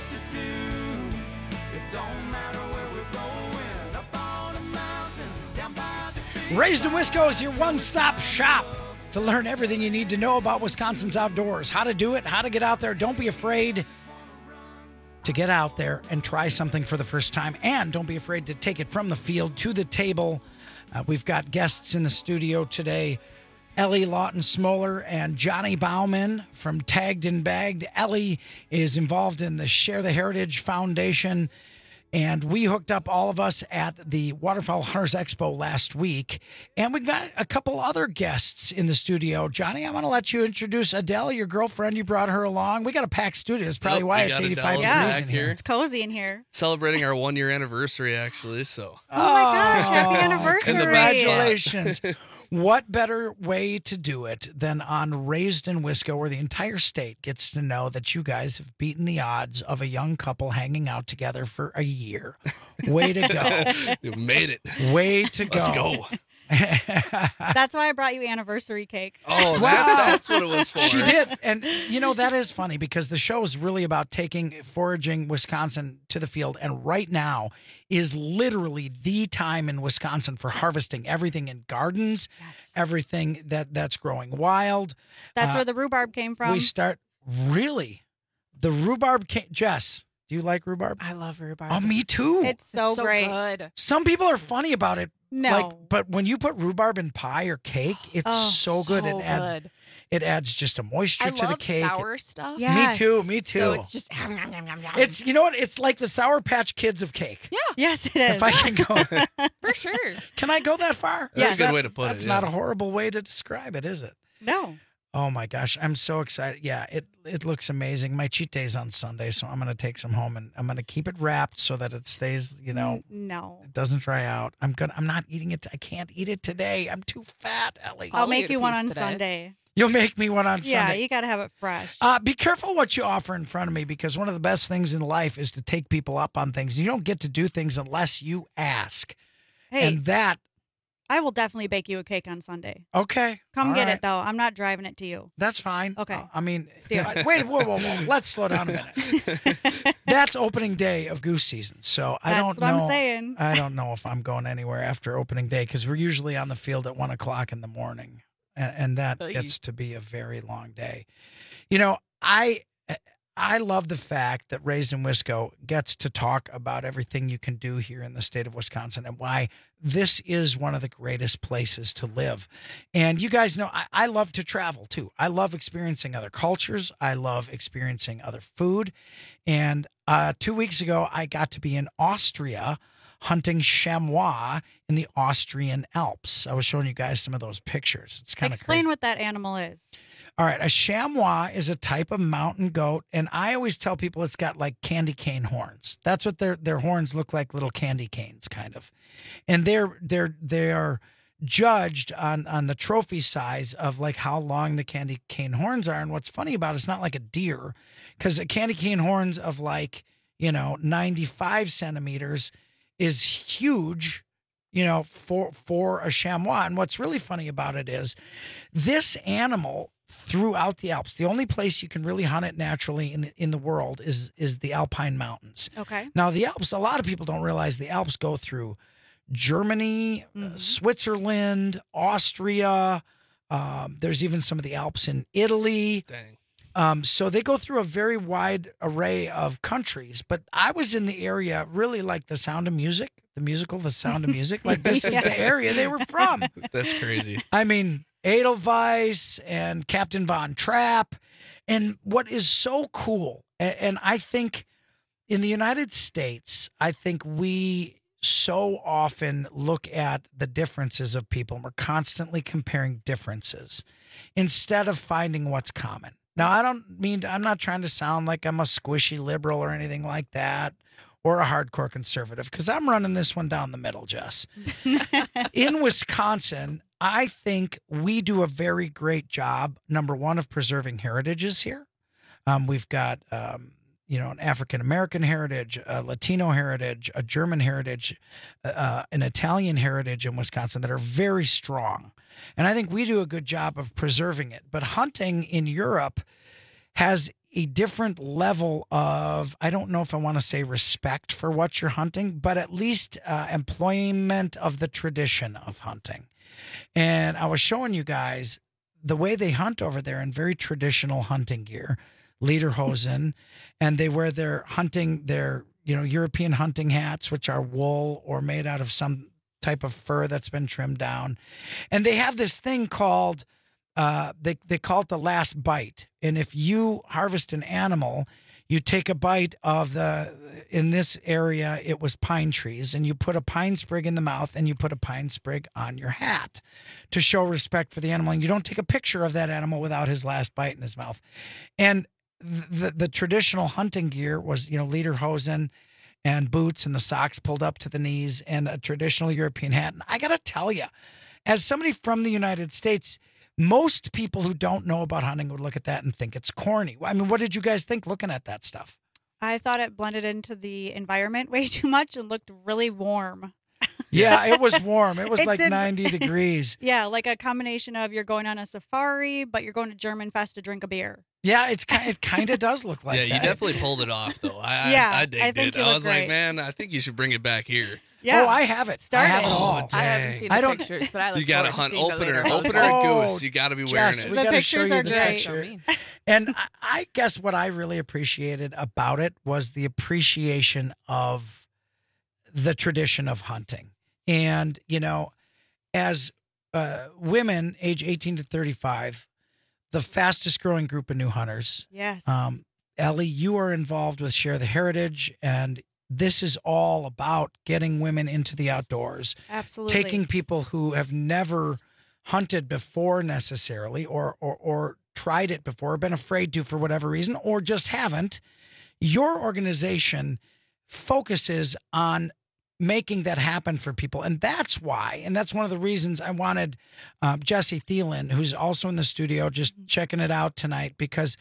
place to do. It don't matter where we're going, up on a mountain, down by the Raised in Wisco is your one-stop shop to learn everything you need to know about Wisconsin's outdoors. How to do it, how to get out there. Don't be afraid to get out there and try something for the first time. And don't be afraid to take it from the field to the table. Uh, we've got guests in the studio today. Ellie Lawton-Smoller and Johnny Bauman from Tagged and Bagged. Ellie is involved in the Share the Heritage Foundation, and we hooked up, all of us, at the Waterfowl Hunters Expo last week. And we've got a couple other guests in the studio. Johnny, I'm going to let you introduce Adele, your girlfriend. You brought her along. We got a packed studio. That's probably Yep, why we it's got eighty-five Adele degrees back in here. here. It's cozy in here. Celebrating our one year anniversary, actually. So. Oh, my gosh, happy anniversary. In the best Congratulations. What better way to do it than on Raised in Wisco, where the entire state gets to know that you guys have beaten the odds of a young couple hanging out together for a year. Way to go. You made it. Way to go. Let's go. That's why I brought you anniversary cake. Oh, Wow. that, that's what it was for. She did. And, you know, that is funny because the show is really about taking foraging Wisconsin to the field. And right now is literally the time in Wisconsin for harvesting everything in gardens, Yes. everything that, that's growing wild. That's Uh, where the rhubarb came from. We start, really? The rhubarb came, Jess, do you like rhubarb? I love rhubarb. Oh, me too. It's so, so great. good. Some people are funny about it. No. Like, but when you put rhubarb in pie or cake, it's Oh, so good. so it adds good. it adds just a moisture I to love the cake. sour stuff. Yes. Me too. Me too. So it's just yum, yum, yum, yum, yum. It's, you know what? It's like the Sour Patch Kids of cake. yeah, Yes, it is. If I can go, for sure. can I go that far? That's Is a good that- way to put it, That's yeah. not a horrible way to describe it, is it? No. Oh my gosh, I'm so excited. Yeah, it it looks amazing. My cheat day's on Sunday, so I'm gonna take some home and I'm gonna keep it wrapped so that it stays, you know, No. it doesn't dry out. I'm gonna I'm not eating it. I can't eat it today. I'm too fat, Ellie. I'll I'll make eat a you one piece on today. Sunday. You'll make me one on Yeah, Sunday. you got to have it fresh. Uh, be careful what you offer in front of me because one of the best things in life is to take people up on things. You don't get to do things unless you ask. Hey, And that, I will definitely bake you a cake on Sunday. okay. Come all get right. it, though. I'm not driving it to you. That's fine. Okay. Uh, I mean, Deal. uh, wait, whoa, whoa, whoa. Let's slow down a minute. That's opening day of goose season. So I That's don't what know. I'm saying. I don't know if I'm going anywhere after opening day because we're usually on the field at one o'clock in the morning. And, and that Oy. gets to be a very long day. You know, I. I love the fact that Raised in Wisco gets to talk about everything you can do here in the state of Wisconsin and why this is one of the greatest places to live. And you guys know I, I love to travel too. I love experiencing other cultures. I love experiencing other food. And uh, two weeks ago, I got to be in Austria hunting chamois in the Austrian Alps. I was showing you guys some of those pictures. It's kind of Explain crazy. what that animal is. All right, a chamois is a type of mountain goat, and I always tell people it's got like candy cane horns. That's what their their horns look like, little candy canes, kind of. And they're they're they're judged on on the trophy size of like how long the candy cane horns are. And what's funny about it, it's not like a deer, because a candy cane horns of like you know ninety-five centimeters is huge. You know, for for a chamois. And what's really funny about it is this animal throughout the Alps, the only place you can really hunt it naturally in the, in the world is is the Alpine Mountains. Okay. Now, the Alps, a lot of people don't realize the Alps go through Germany, uh, Switzerland, Austria. Um, there's even some of the Alps in Italy. Dang. Um, so they go through a very wide array of countries. But I was in the area really like The Sound of Music, the musical The Sound of Music. Like this is the area they were from. That's crazy. I mean, Edelweiss and Captain Von Trapp. And what is so cool, and, and I think in the United States, I think we so often look at the differences of people and we're constantly comparing differences instead of finding what's common. Now, I don't mean, I'm not trying to sound like I'm a squishy liberal or anything like that or a hardcore conservative because I'm running this one down the middle, Jess. In Wisconsin, I think we do a very great job, number one, of preserving heritages here. Um, we've got, um, you know, an African-American heritage, a Latino heritage, a German heritage, uh, an Italian heritage in Wisconsin that are very strong. And I think we do a good job of preserving it. But hunting in Europe has a different level of, I don't know if I want to say respect for what you're hunting, but at least uh, employment of the tradition of hunting. And I was showing you guys the way they hunt over there in very traditional hunting gear, lederhosen, and they wear their hunting, their, you know, European hunting hats, which are wool or made out of some type of fur that's been trimmed down. And they have this thing called, uh, they, they call it the last bite. And if you harvest an animal, you take a bite of the, in this area, it was pine trees, and you put a pine sprig in the mouth and you put a pine sprig on your hat to show respect for the animal. And you don't take a picture of that animal without his last bite in his mouth. And the, the traditional hunting gear was, you know, lederhosen and boots and the socks pulled up to the knees and a traditional European hat. And I got to tell you, as somebody from the United States, most people who don't know about hunting would look at that and think it's corny. I mean, what did you guys think looking at that stuff? I thought it blended into the environment way too much and looked really warm. Yeah, it was warm. It was It like did- ninety degrees. Yeah, like a combination of you're going on a safari, but you're going to German Fest to drink a beer. Yeah, it's kind. It kind of does look like yeah, that. you definitely pulled it off, though. I, Yeah, I, I I digged think it. you I look was like, great. man, I think you should bring it back here. Yeah. Oh, I have it. I Started. have it all. Oh, I haven't dang. seen I the don't- pictures, but I look You got to forward hunt to seeing the opener, later opener photos. and Oh, goose. You got to be wearing Jess, it. we The gotta show pictures you are the great. picture. And I, I guess what I really appreciated about it was the appreciation of the tradition of hunting. And, you know, as uh, women age eighteen to thirty-five, the fastest growing group of new hunters. Yes. Um, Ellie, you are involved with Share the Heritage, and this is all about getting women into the outdoors. Absolutely. Taking people who have never hunted before necessarily, or, or, or tried it before, been afraid to for whatever reason, or just haven't. Your organization focuses on making that happen for people. And that's why, and that's one of the reasons I wanted um, Jesse Thielen, who's also in the studio, just checking it out tonight, because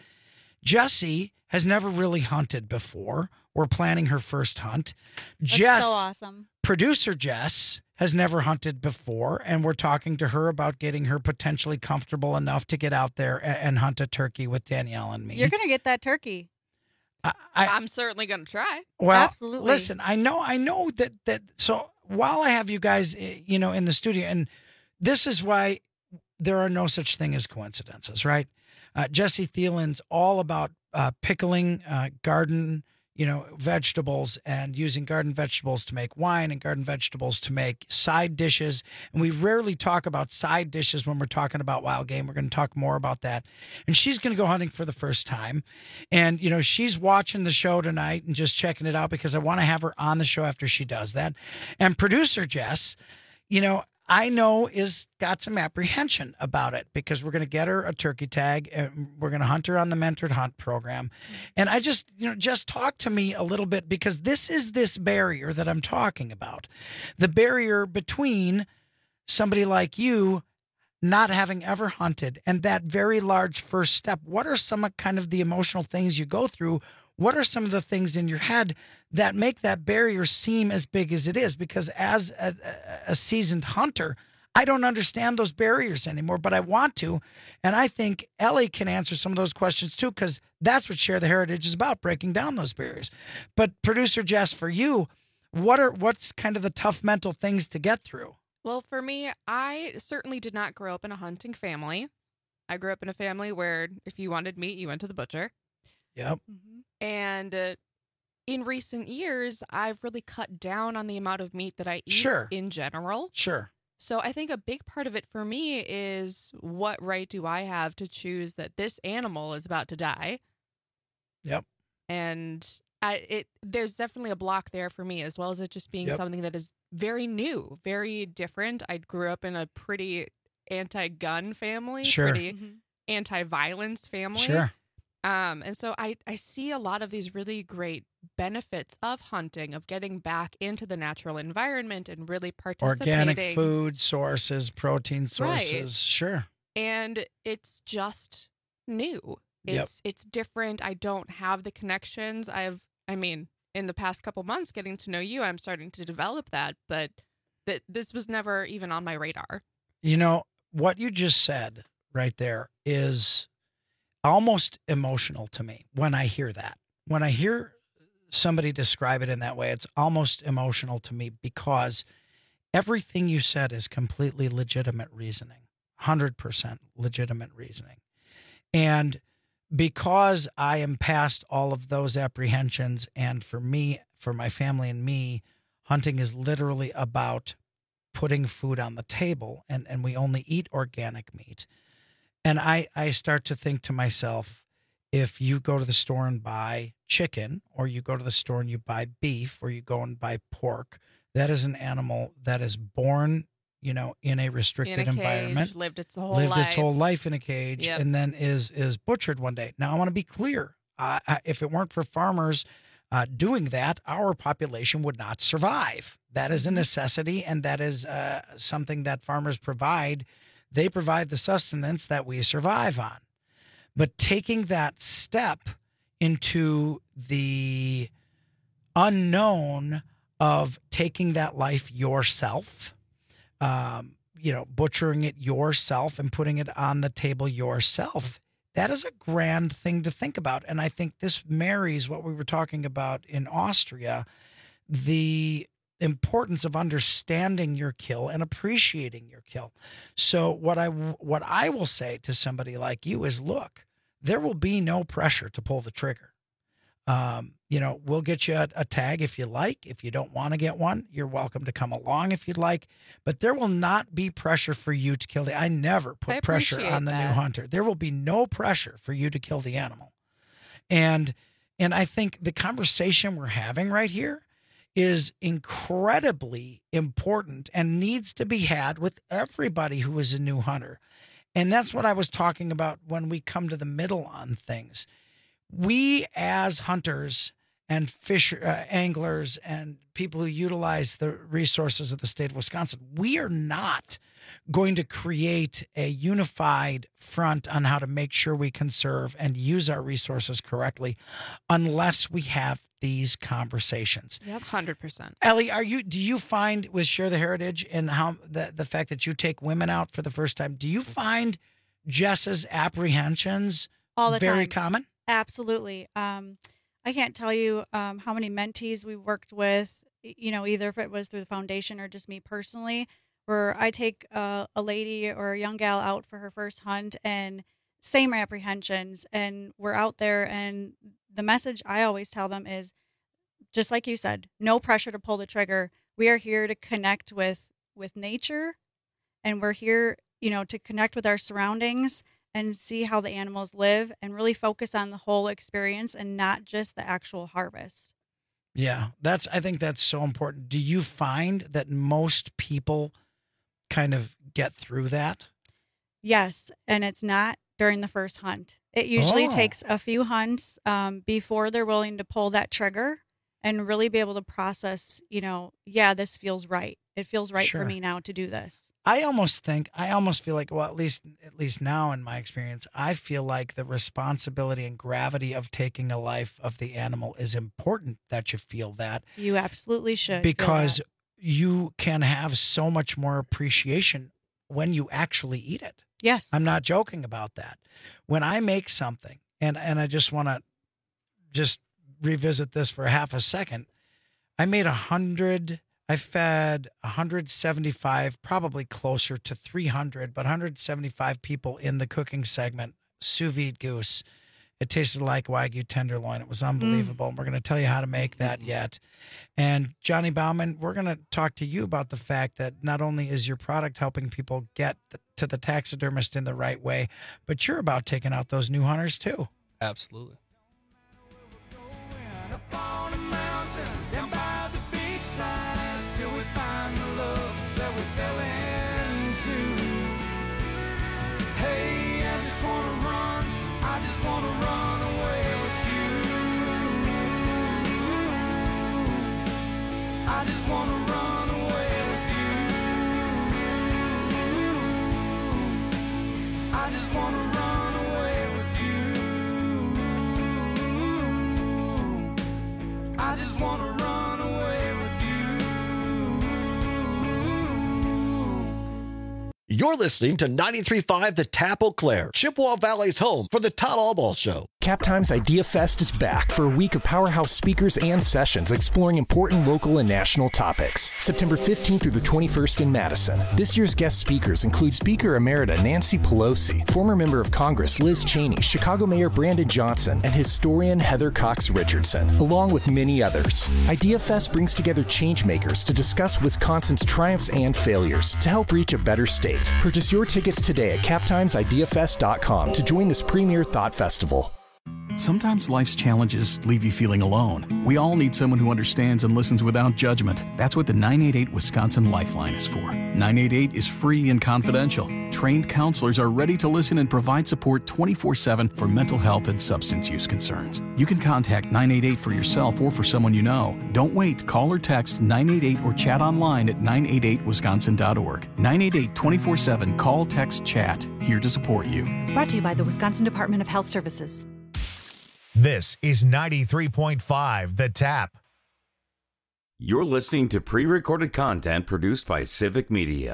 Jesse has never really hunted before. We're planning her first hunt. That's Jess, so awesome. producer Jess, has never hunted before, and we're talking to her about getting her potentially comfortable enough to get out there and, and hunt a turkey with Danielle and me. You're going to get that turkey. I, I, I'm certainly going to try. well, Absolutely. listen, I know, I know that that. So while I have you guys, eh, you know, in the studio, and this is why there are no such thing as coincidences, right? Uh, Jesse Thielen's all about uh, pickling uh, garden, you know, vegetables and using garden vegetables to make wine and garden vegetables to make side dishes. And we rarely talk about side dishes when we're talking about wild game. We're going to talk more about that. And she's going to go hunting for the first time. And, you know, she's watching the show tonight and just checking it out because I want to have her on the show after she does that. And producer Jess, you know, I know is got some apprehension about it because we're going to get her a turkey tag and we're going to hunt her on the mentored hunt program. And I just, you know, just talk to me a little bit because this is this barrier that I'm talking about. The barrier between somebody like you not having ever hunted and that very large first step. What are some of kind of the emotional things you go through? What are some of the things in your head that make that barrier seem as big as it is? Because as a, a seasoned hunter, I don't understand those barriers anymore, but I want to. And I think Ellie can answer some of those questions too, because that's what Share the Heritage is about, breaking down those barriers. But producer Jess, for you, what are what's kind of the tough mental things to get through? Well, for me, I certainly did not grow up in a hunting family. I grew up in a family where if you wanted meat, you went to the butcher. Yep. And uh, in recent years, I've really cut down on the amount of meat that I eat Sure. in general. Sure. So I think a big part of it for me is what right do I have to choose that this animal is about to die? Yep. And I, it there's definitely a block there for me, as well as it just being Yep. something that is very new, very different. I grew up in a pretty anti-gun family, Sure. pretty anti-violence family. Sure. Um, and so I, I see a lot of these really great benefits of hunting, of getting back into the natural environment and really participating. Organic food sources, protein sources. Right. Sure. And it's just new. Yep. It's it's different. I don't have the connections. I've I mean, in the past couple months getting to know you, I'm starting to develop that, but that this was never even on my radar. You know, what you just said right there is almost emotional to me when I hear that. When I hear somebody describe it in that way, it's almost emotional to me because everything you said is completely legitimate reasoning, one hundred percent legitimate reasoning. And because I am past all of those apprehensions, and for me, for my family and me, hunting is literally about putting food on the table, and, and we only eat organic meat. And I, I start to think to myself, if you go to the store and buy chicken, or you go to the store and you buy beef, or you go and buy pork, that is an animal that is born, you know, in a restricted in a cage, environment, lived its whole lived life. its whole life in a cage, Yep. and then is is butchered one day. Now, I want to be clear. Uh, if it weren't for farmers uh, doing that, our population would not survive. That is a necessity, and that is uh, something that farmers provide. They provide the sustenance that we survive on. But taking that step into the unknown of taking that life yourself, um, you know, butchering it yourself and putting it on the table yourself, that is a grand thing to think about. And I think this marries what we were talking about in Austria, the importance of understanding your kill and appreciating your kill. So what I what I will say to somebody like you is, look, there will be no pressure to pull the trigger. Um, you know, we'll get you a, a tag if you like. If you don't want to get one, you're welcome to come along if you'd like. But there will not be pressure for you to kill the. I never put I pressure appreciate on the that. new hunter. There will be no pressure for you to kill the animal. And and I think the conversation we're having right here is incredibly important and needs to be had with everybody who is a new hunter. And that's what I was talking about when we come to the middle on things. We as hunters and fish uh, anglers and people who utilize the resources of the state of Wisconsin, we are not going to create a unified front on how to make sure we conserve and use our resources correctly unless we have these conversations. Yep, one hundred percent. Ellie, are you? Do you find with Share the Heritage and how the the fact that you take women out for the first time, do you find Jess's apprehensions All the very time. common? Absolutely. Um, I can't tell you um, how many mentees we worked with, y- you know, either if it was through the foundation or just me personally, where I take a, a lady or a young gal out for her first hunt and same apprehensions, and we're out there, and the message I always tell them is, just like you said, no pressure to pull the trigger. We are here to connect with with nature, and we're here, you know, to connect with our surroundings and see how the animals live and really focus on the whole experience and not just the actual harvest. Yeah, that's. I think that's so important. Do you find that most people kind of get through that? Yes, and it's not during the first hunt. It usually Oh. takes a few hunts um, before they're willing to pull that trigger and really be able to process, you know, yeah, this feels right. It feels right Sure. for me now to do this. I almost think I almost feel like, well, at least at least now in my experience, I feel like the responsibility and gravity of taking a life of the animal is important that you feel that, You absolutely should. feel because that. you can have so much more appreciation when you actually eat it. Yes. I'm not joking about that. When I make something, and and I just want to just revisit this for half a second. I made a hundred. I fed one hundred seventy-five, probably closer to three hundred, but one hundred seventy-five people in the cooking segment, sous vide goose. It tasted like Wagyu tenderloin. It was unbelievable. And we're going to tell you how to make that yet. And Johnny Bauman, we're going to talk to you about the fact that not only is your product helping people get th- to the taxidermist in the right way, but you're about taking out those new hunters too. Absolutely. On a mountain, down by the beachside, till we find the love that we fell into. Hey, I just wanna run, I just wanna run away with you. I just wanna run away with you. I just wanna run away with you. I just wanna run away with you. You're listening to ninety-three point five The Tap Eau Claire, Chippewa Valley's home for the Todd Allball Show. Cap Times Idea Fest is back for a week of powerhouse speakers and sessions exploring important local and national topics. September fifteenth through the twenty-first in Madison. This year's guest speakers include Speaker Emerita Nancy Pelosi, former member of Congress Liz Cheney, Chicago Mayor Brandon Johnson, and historian Heather Cox Richardson, along with many others. Idea Fest brings together change makers to discuss Wisconsin's triumphs and failures to help reach a better state. Purchase your tickets today at cap times idea fest dot com to join this premier thought festival. Sometimes life's challenges leave you feeling alone. We all need someone who understands and listens without judgment. That's what the nine eight eight Wisconsin Lifeline is for. nine eight eight is free and confidential. Trained counselors are ready to listen and provide support twenty-four seven for mental health and substance use concerns. You can contact nine eight eight for yourself or for someone you know. Don't wait. Call or text nine eight eight or chat online at nine eight eight wisconsin dot org. nine eight eight twenty-four seven. Call, text, chat. Here to support you. Brought to you by the Wisconsin Department of Health Services. This is ninety-three point five The Tap. You're listening to pre-recorded content produced by Civic Media.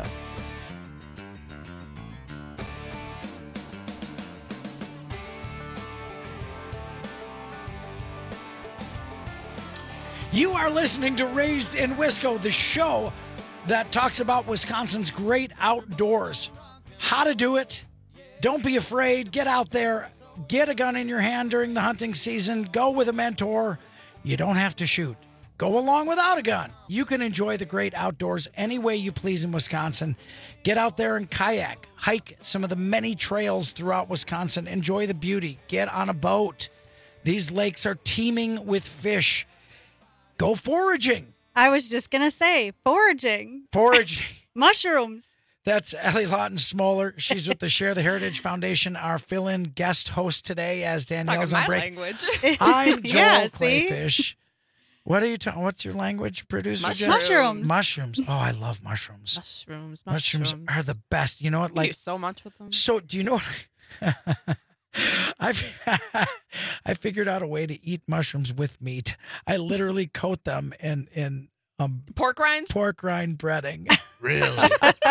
You are listening to Raised in Wisco, the show that talks about Wisconsin's great outdoors. How to do it. Don't be afraid. Get out there. Get a gun in your hand during the hunting season. Go with a mentor. You don't have to shoot. Go along without a gun. You can enjoy the great outdoors any way you please in Wisconsin. Get out there and kayak. Hike some of the many trails throughout Wisconsin. Enjoy the beauty. Get on a boat. These lakes are teeming with fish. Go foraging. I was just going to say, foraging. Foraging. Mushrooms. That's Ellie Lawton Smoller. She's with the Share the Heritage Foundation, our fill-in guest host today as Danielle's on break. Language. I'm Joel Yeah, Clayfish. What are you talking? What's your language, producer? Mushrooms. Mushrooms. Mushrooms. Oh, I love mushrooms. Mushrooms. Mushrooms are the best. You know what? You Like do so much with them. So, do you know what? I I figured out a way to eat mushrooms with meat. I literally coat them in in um pork rinds. Pork rind breading. Really? All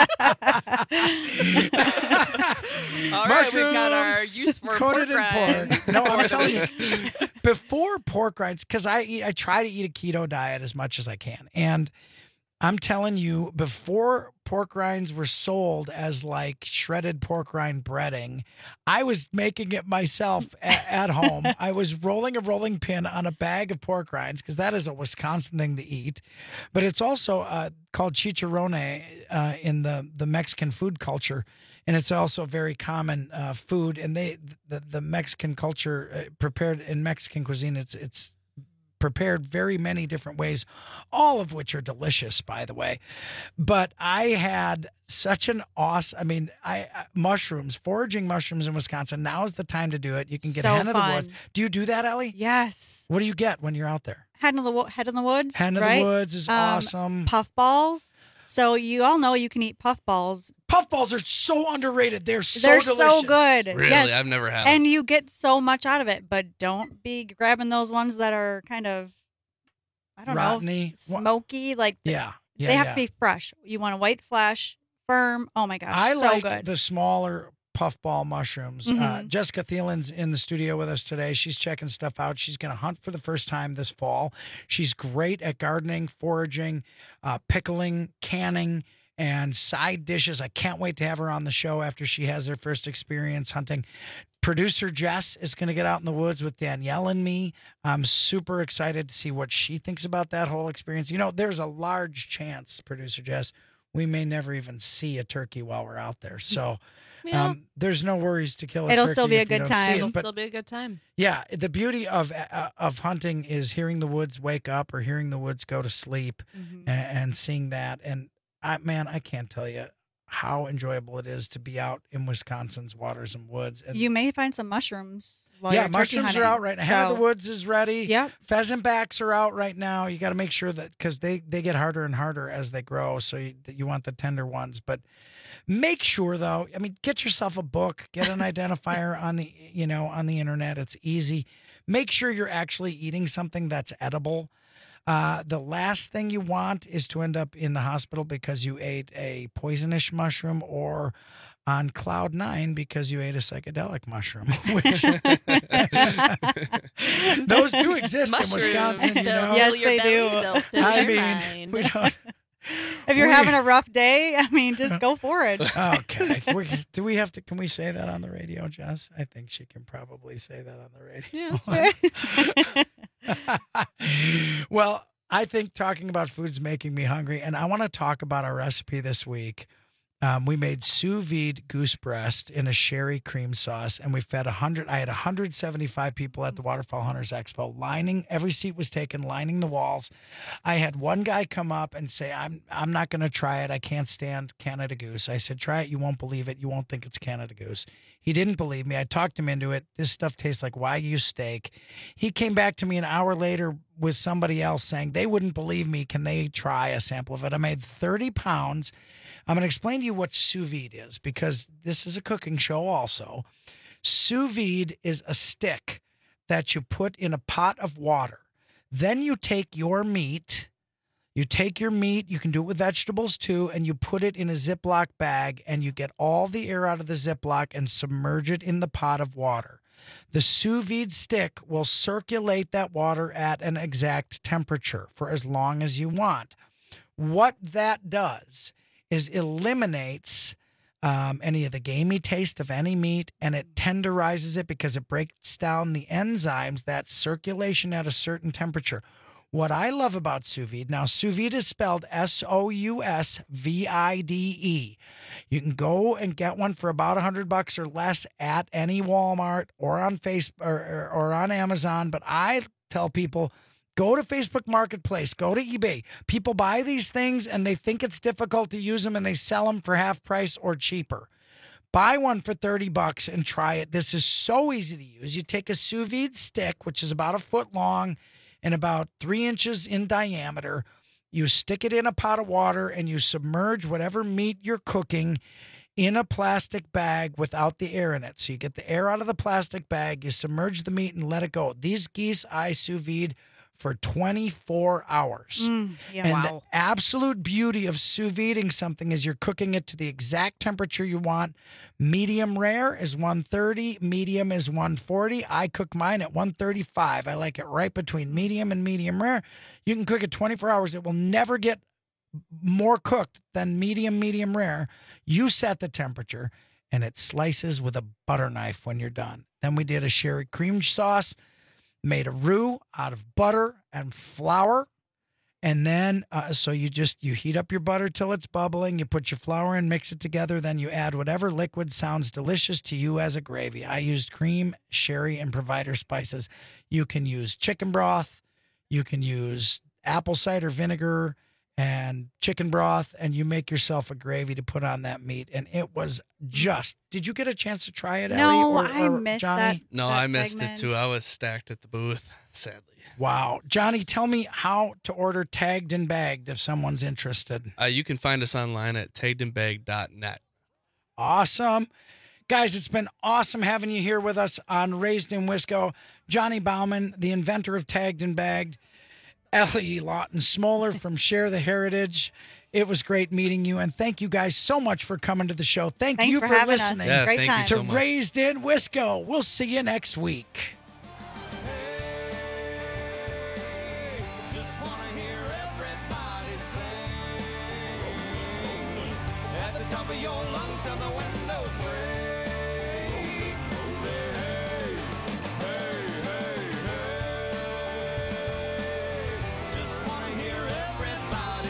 right, we've got our use for coated pork in rinds. pork. No, I'm for the telling you, week. before pork rinds, because I eat, I try to eat a keto diet as much as I can, and I'm telling you, before pork rinds were sold as like shredded pork rind breading, I was making it myself at, at home. I was rolling a rolling pin on a bag of pork rinds because that is a Wisconsin thing to eat. But it's also uh, called chicharrone uh, in the, the Mexican food culture. And it's also very common uh, food. And they the, the Mexican culture uh, prepared in Mexican cuisine, it's it's prepared very many different ways, all of which are delicious, by the way. But I had such an awesome, I mean, I, I mushrooms, foraging mushrooms in Wisconsin. Now is the time to do it. You can get So Hen of the fun. Woods. Do you do that, Ellie? Yes. What do you get when you're out there? Head in the wo- head in the woods. Hen of right? the Woods is Um, awesome. Puffballs. So you all know you can eat puffballs. Puffballs are so underrated. They're so They're delicious. so good. Really? Yes. I've never had 'em. And you get so much out of it, but don't be grabbing those ones that are kind of, I don't Rotteny. know, s- smoky. Like th- Yeah. Yeah. they have yeah. to be fresh. You want a white flesh, firm. Oh my gosh, I so like good. the smaller puffball mushrooms. Uh, Mhm. Jessica Thielen's in the studio with us today. She's checking stuff out. She's going to hunt for the first time this fall. She's great at gardening, foraging, uh, pickling, canning, and side dishes. I can't wait to have her on the show after she has her first experience hunting. Producer Jess is going to get out in the woods with Danielle and me. I'm super excited to see what she thinks about that whole experience. You know, there's a large chance, Producer Jess, we may never even see a turkey while we're out there. So Yeah. um, there's no worries to kill a It'll turkey still be a if you good don't see time. it. It'll But still be a good time. yeah, the beauty of uh, of hunting is hearing the woods wake up or hearing the woods go to sleep Mm-hmm. and, and seeing that. And I, man, I can't tell you how enjoyable it is to be out in Wisconsin's waters and woods. And You may find some mushrooms. While yeah, you're turkey mushrooms hunting. are out right now. Hen of the So- Woods is ready. Yep. Pheasant backs are out right now. You got to make sure that because they, they get harder and harder as they grow. So you, that you want the tender ones. But make sure though, I mean, get yourself a book, get an identifier on the, you know, on the internet. It's easy. Make sure you're actually eating something that's edible. Uh, the last thing you want is to end up in the hospital because you ate a poisonous mushroom or on cloud nine because you ate a psychedelic mushroom. Which those do exist Mushrooms, in Wisconsin. You they'll know? Yes, fill your they belly, do. they'll fill I your mean, mind. we don't. If you're we- having a rough day, I mean, just go for it. Okay. We're, do we have to? Can we say that on the radio, Jess? I think she can probably say that on the radio. Yeah, that's fine. Well, I think talking about food's making me hungry, and I want to talk about our recipe this week. Um, we made sous vide goose breast in a sherry cream sauce, and we fed one hundred. I had one hundred seventy-five people at the Waterfowl Hunters Expo. Lining every seat was taken, lining the walls. I had one guy come up and say, "I'm I'm not going to try it. I can't stand Canada Goose." I said, "Try it. You won't believe it. You won't think it's Canada Goose." He didn't believe me. I talked him into it. This stuff tastes like Wagyu steak. He came back to me an hour later with somebody else saying they wouldn't believe me. Can they try a sample of it? I made thirty pounds. I'm going to explain to you what sous vide is because this is a cooking show also. Sous vide is a stick that you put in a pot of water. Then you take your meat, you take your meat, you can do it with vegetables too, and you put it in a Ziploc bag and you get all the air out of the Ziploc and submerge it in the pot of water. The sous vide stick will circulate that water at an exact temperature for as long as you want. What that does is eliminates um, any of the gamey taste of any meat, and it tenderizes it because it breaks down the enzymes, that circulation at a certain temperature. What I love about sous vide, now sous vide is spelled S O U S V I D E. You can go and get one for about one hundred bucks or less at any Walmart or on Facebook or, or, or on Amazon, but I tell people, go to Facebook Marketplace, go to eBay. People buy these things and they think it's difficult to use them and they sell them for half price or cheaper. Buy one for thirty bucks and try it. This is so easy to use. You take a sous vide stick, which is about a foot long and about three inches in diameter. You stick it in a pot of water and you submerge whatever meat you're cooking in a plastic bag without the air in it. So you get the air out of the plastic bag, you submerge the meat and let it go. These geese I sous vide for twenty-four hours. Mm, yeah. And Wow. the absolute beauty of sous videing something is you're cooking it to the exact temperature you want. Medium rare is one thirty, medium is one forty. I cook mine at one thirty-five. I like it right between medium and medium rare. You can cook it twenty-four hours. It will never get more cooked than medium, medium rare. You set the temperature and it slices with a butter knife when you're done. Then we did a sherry cream sauce. Made a roux out of butter and flour. And then, uh, so you just, you heat up your butter till it's bubbling. You put your flour in, mix it together. Then you add whatever liquid sounds delicious to you as a gravy. I used cream, sherry, and Provider spices. You can use chicken broth. You can use apple cider vinegar and chicken broth, and you make yourself a gravy to put on that meat. And it was just, did you get a chance to try it, Ellie? No, or, I or missed Johnny? that. No, that I missed segment. it too. I was stacked at the booth, sadly. Wow. Johnny, tell me how to order Tagged and Bagged if someone's interested. Uh, you can find us online at tagged and bagged dot net. Awesome. Guys, it's been awesome having you here with us on Raised in Wisco. Johnny Bauman, the inventor of Tagged and Bagged. Ellie Lawton Smoller from Share the Heritage. It was great meeting you, and thank you guys so much for coming to the show. Thank Thanks you for for, having us. listening Yeah, Great thank you time. so to much. Raised in Wisco. We'll see you next week. Just wanna hear everybody sing at the top of your lungs till the windows break. Say hey, hey, hey, hey. Just wanna hear everybody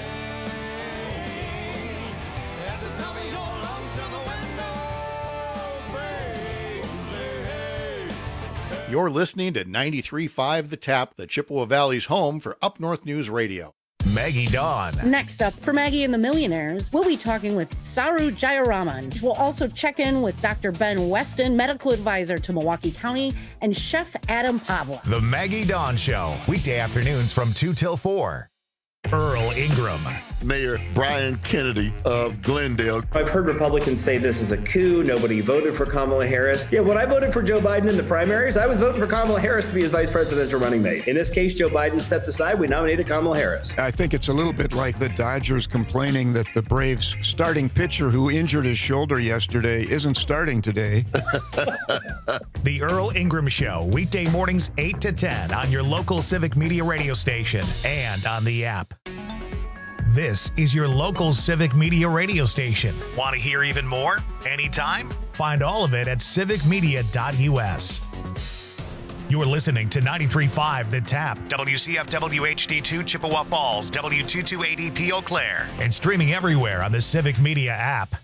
sing at the top of your lungs till the windows break. Say hey. You're listening to ninety-three point five The Tap, the Chippewa Valley's home for Up North News Radio. Maggie Dawn. Next up, for Maggie and the Millionaires, we'll be talking with Saru Jayaraman. We'll also check in with Doctor Ben Weston, medical advisor to Milwaukee County, and Chef Adam Pavla. The Maggie Dawn Show. Weekday afternoons from two till four. Earl Ingram. Mayor Brian Kennedy of Glendale. I've heard Republicans say this is a coup. Nobody voted for Kamala Harris. Yeah, when I voted for Joe Biden in the primaries, I was voting for Kamala Harris to be his vice presidential running mate. In this case, Joe Biden stepped aside. We nominated Kamala Harris. I think it's a little bit like the Dodgers complaining that the Braves starting pitcher who injured his shoulder yesterday isn't starting today. The Earl Ingram Show, weekday mornings eight to ten on your local Civic Media radio station and on the app. This is your local Civic Media radio station. Want to hear even more? Anytime? Find all of it at civic media dot u s. You're listening to ninety-three point five The Tap, W C F W H D two Chippewa Falls, W two two eighty P Eau Claire, and streaming everywhere on the Civic Media app.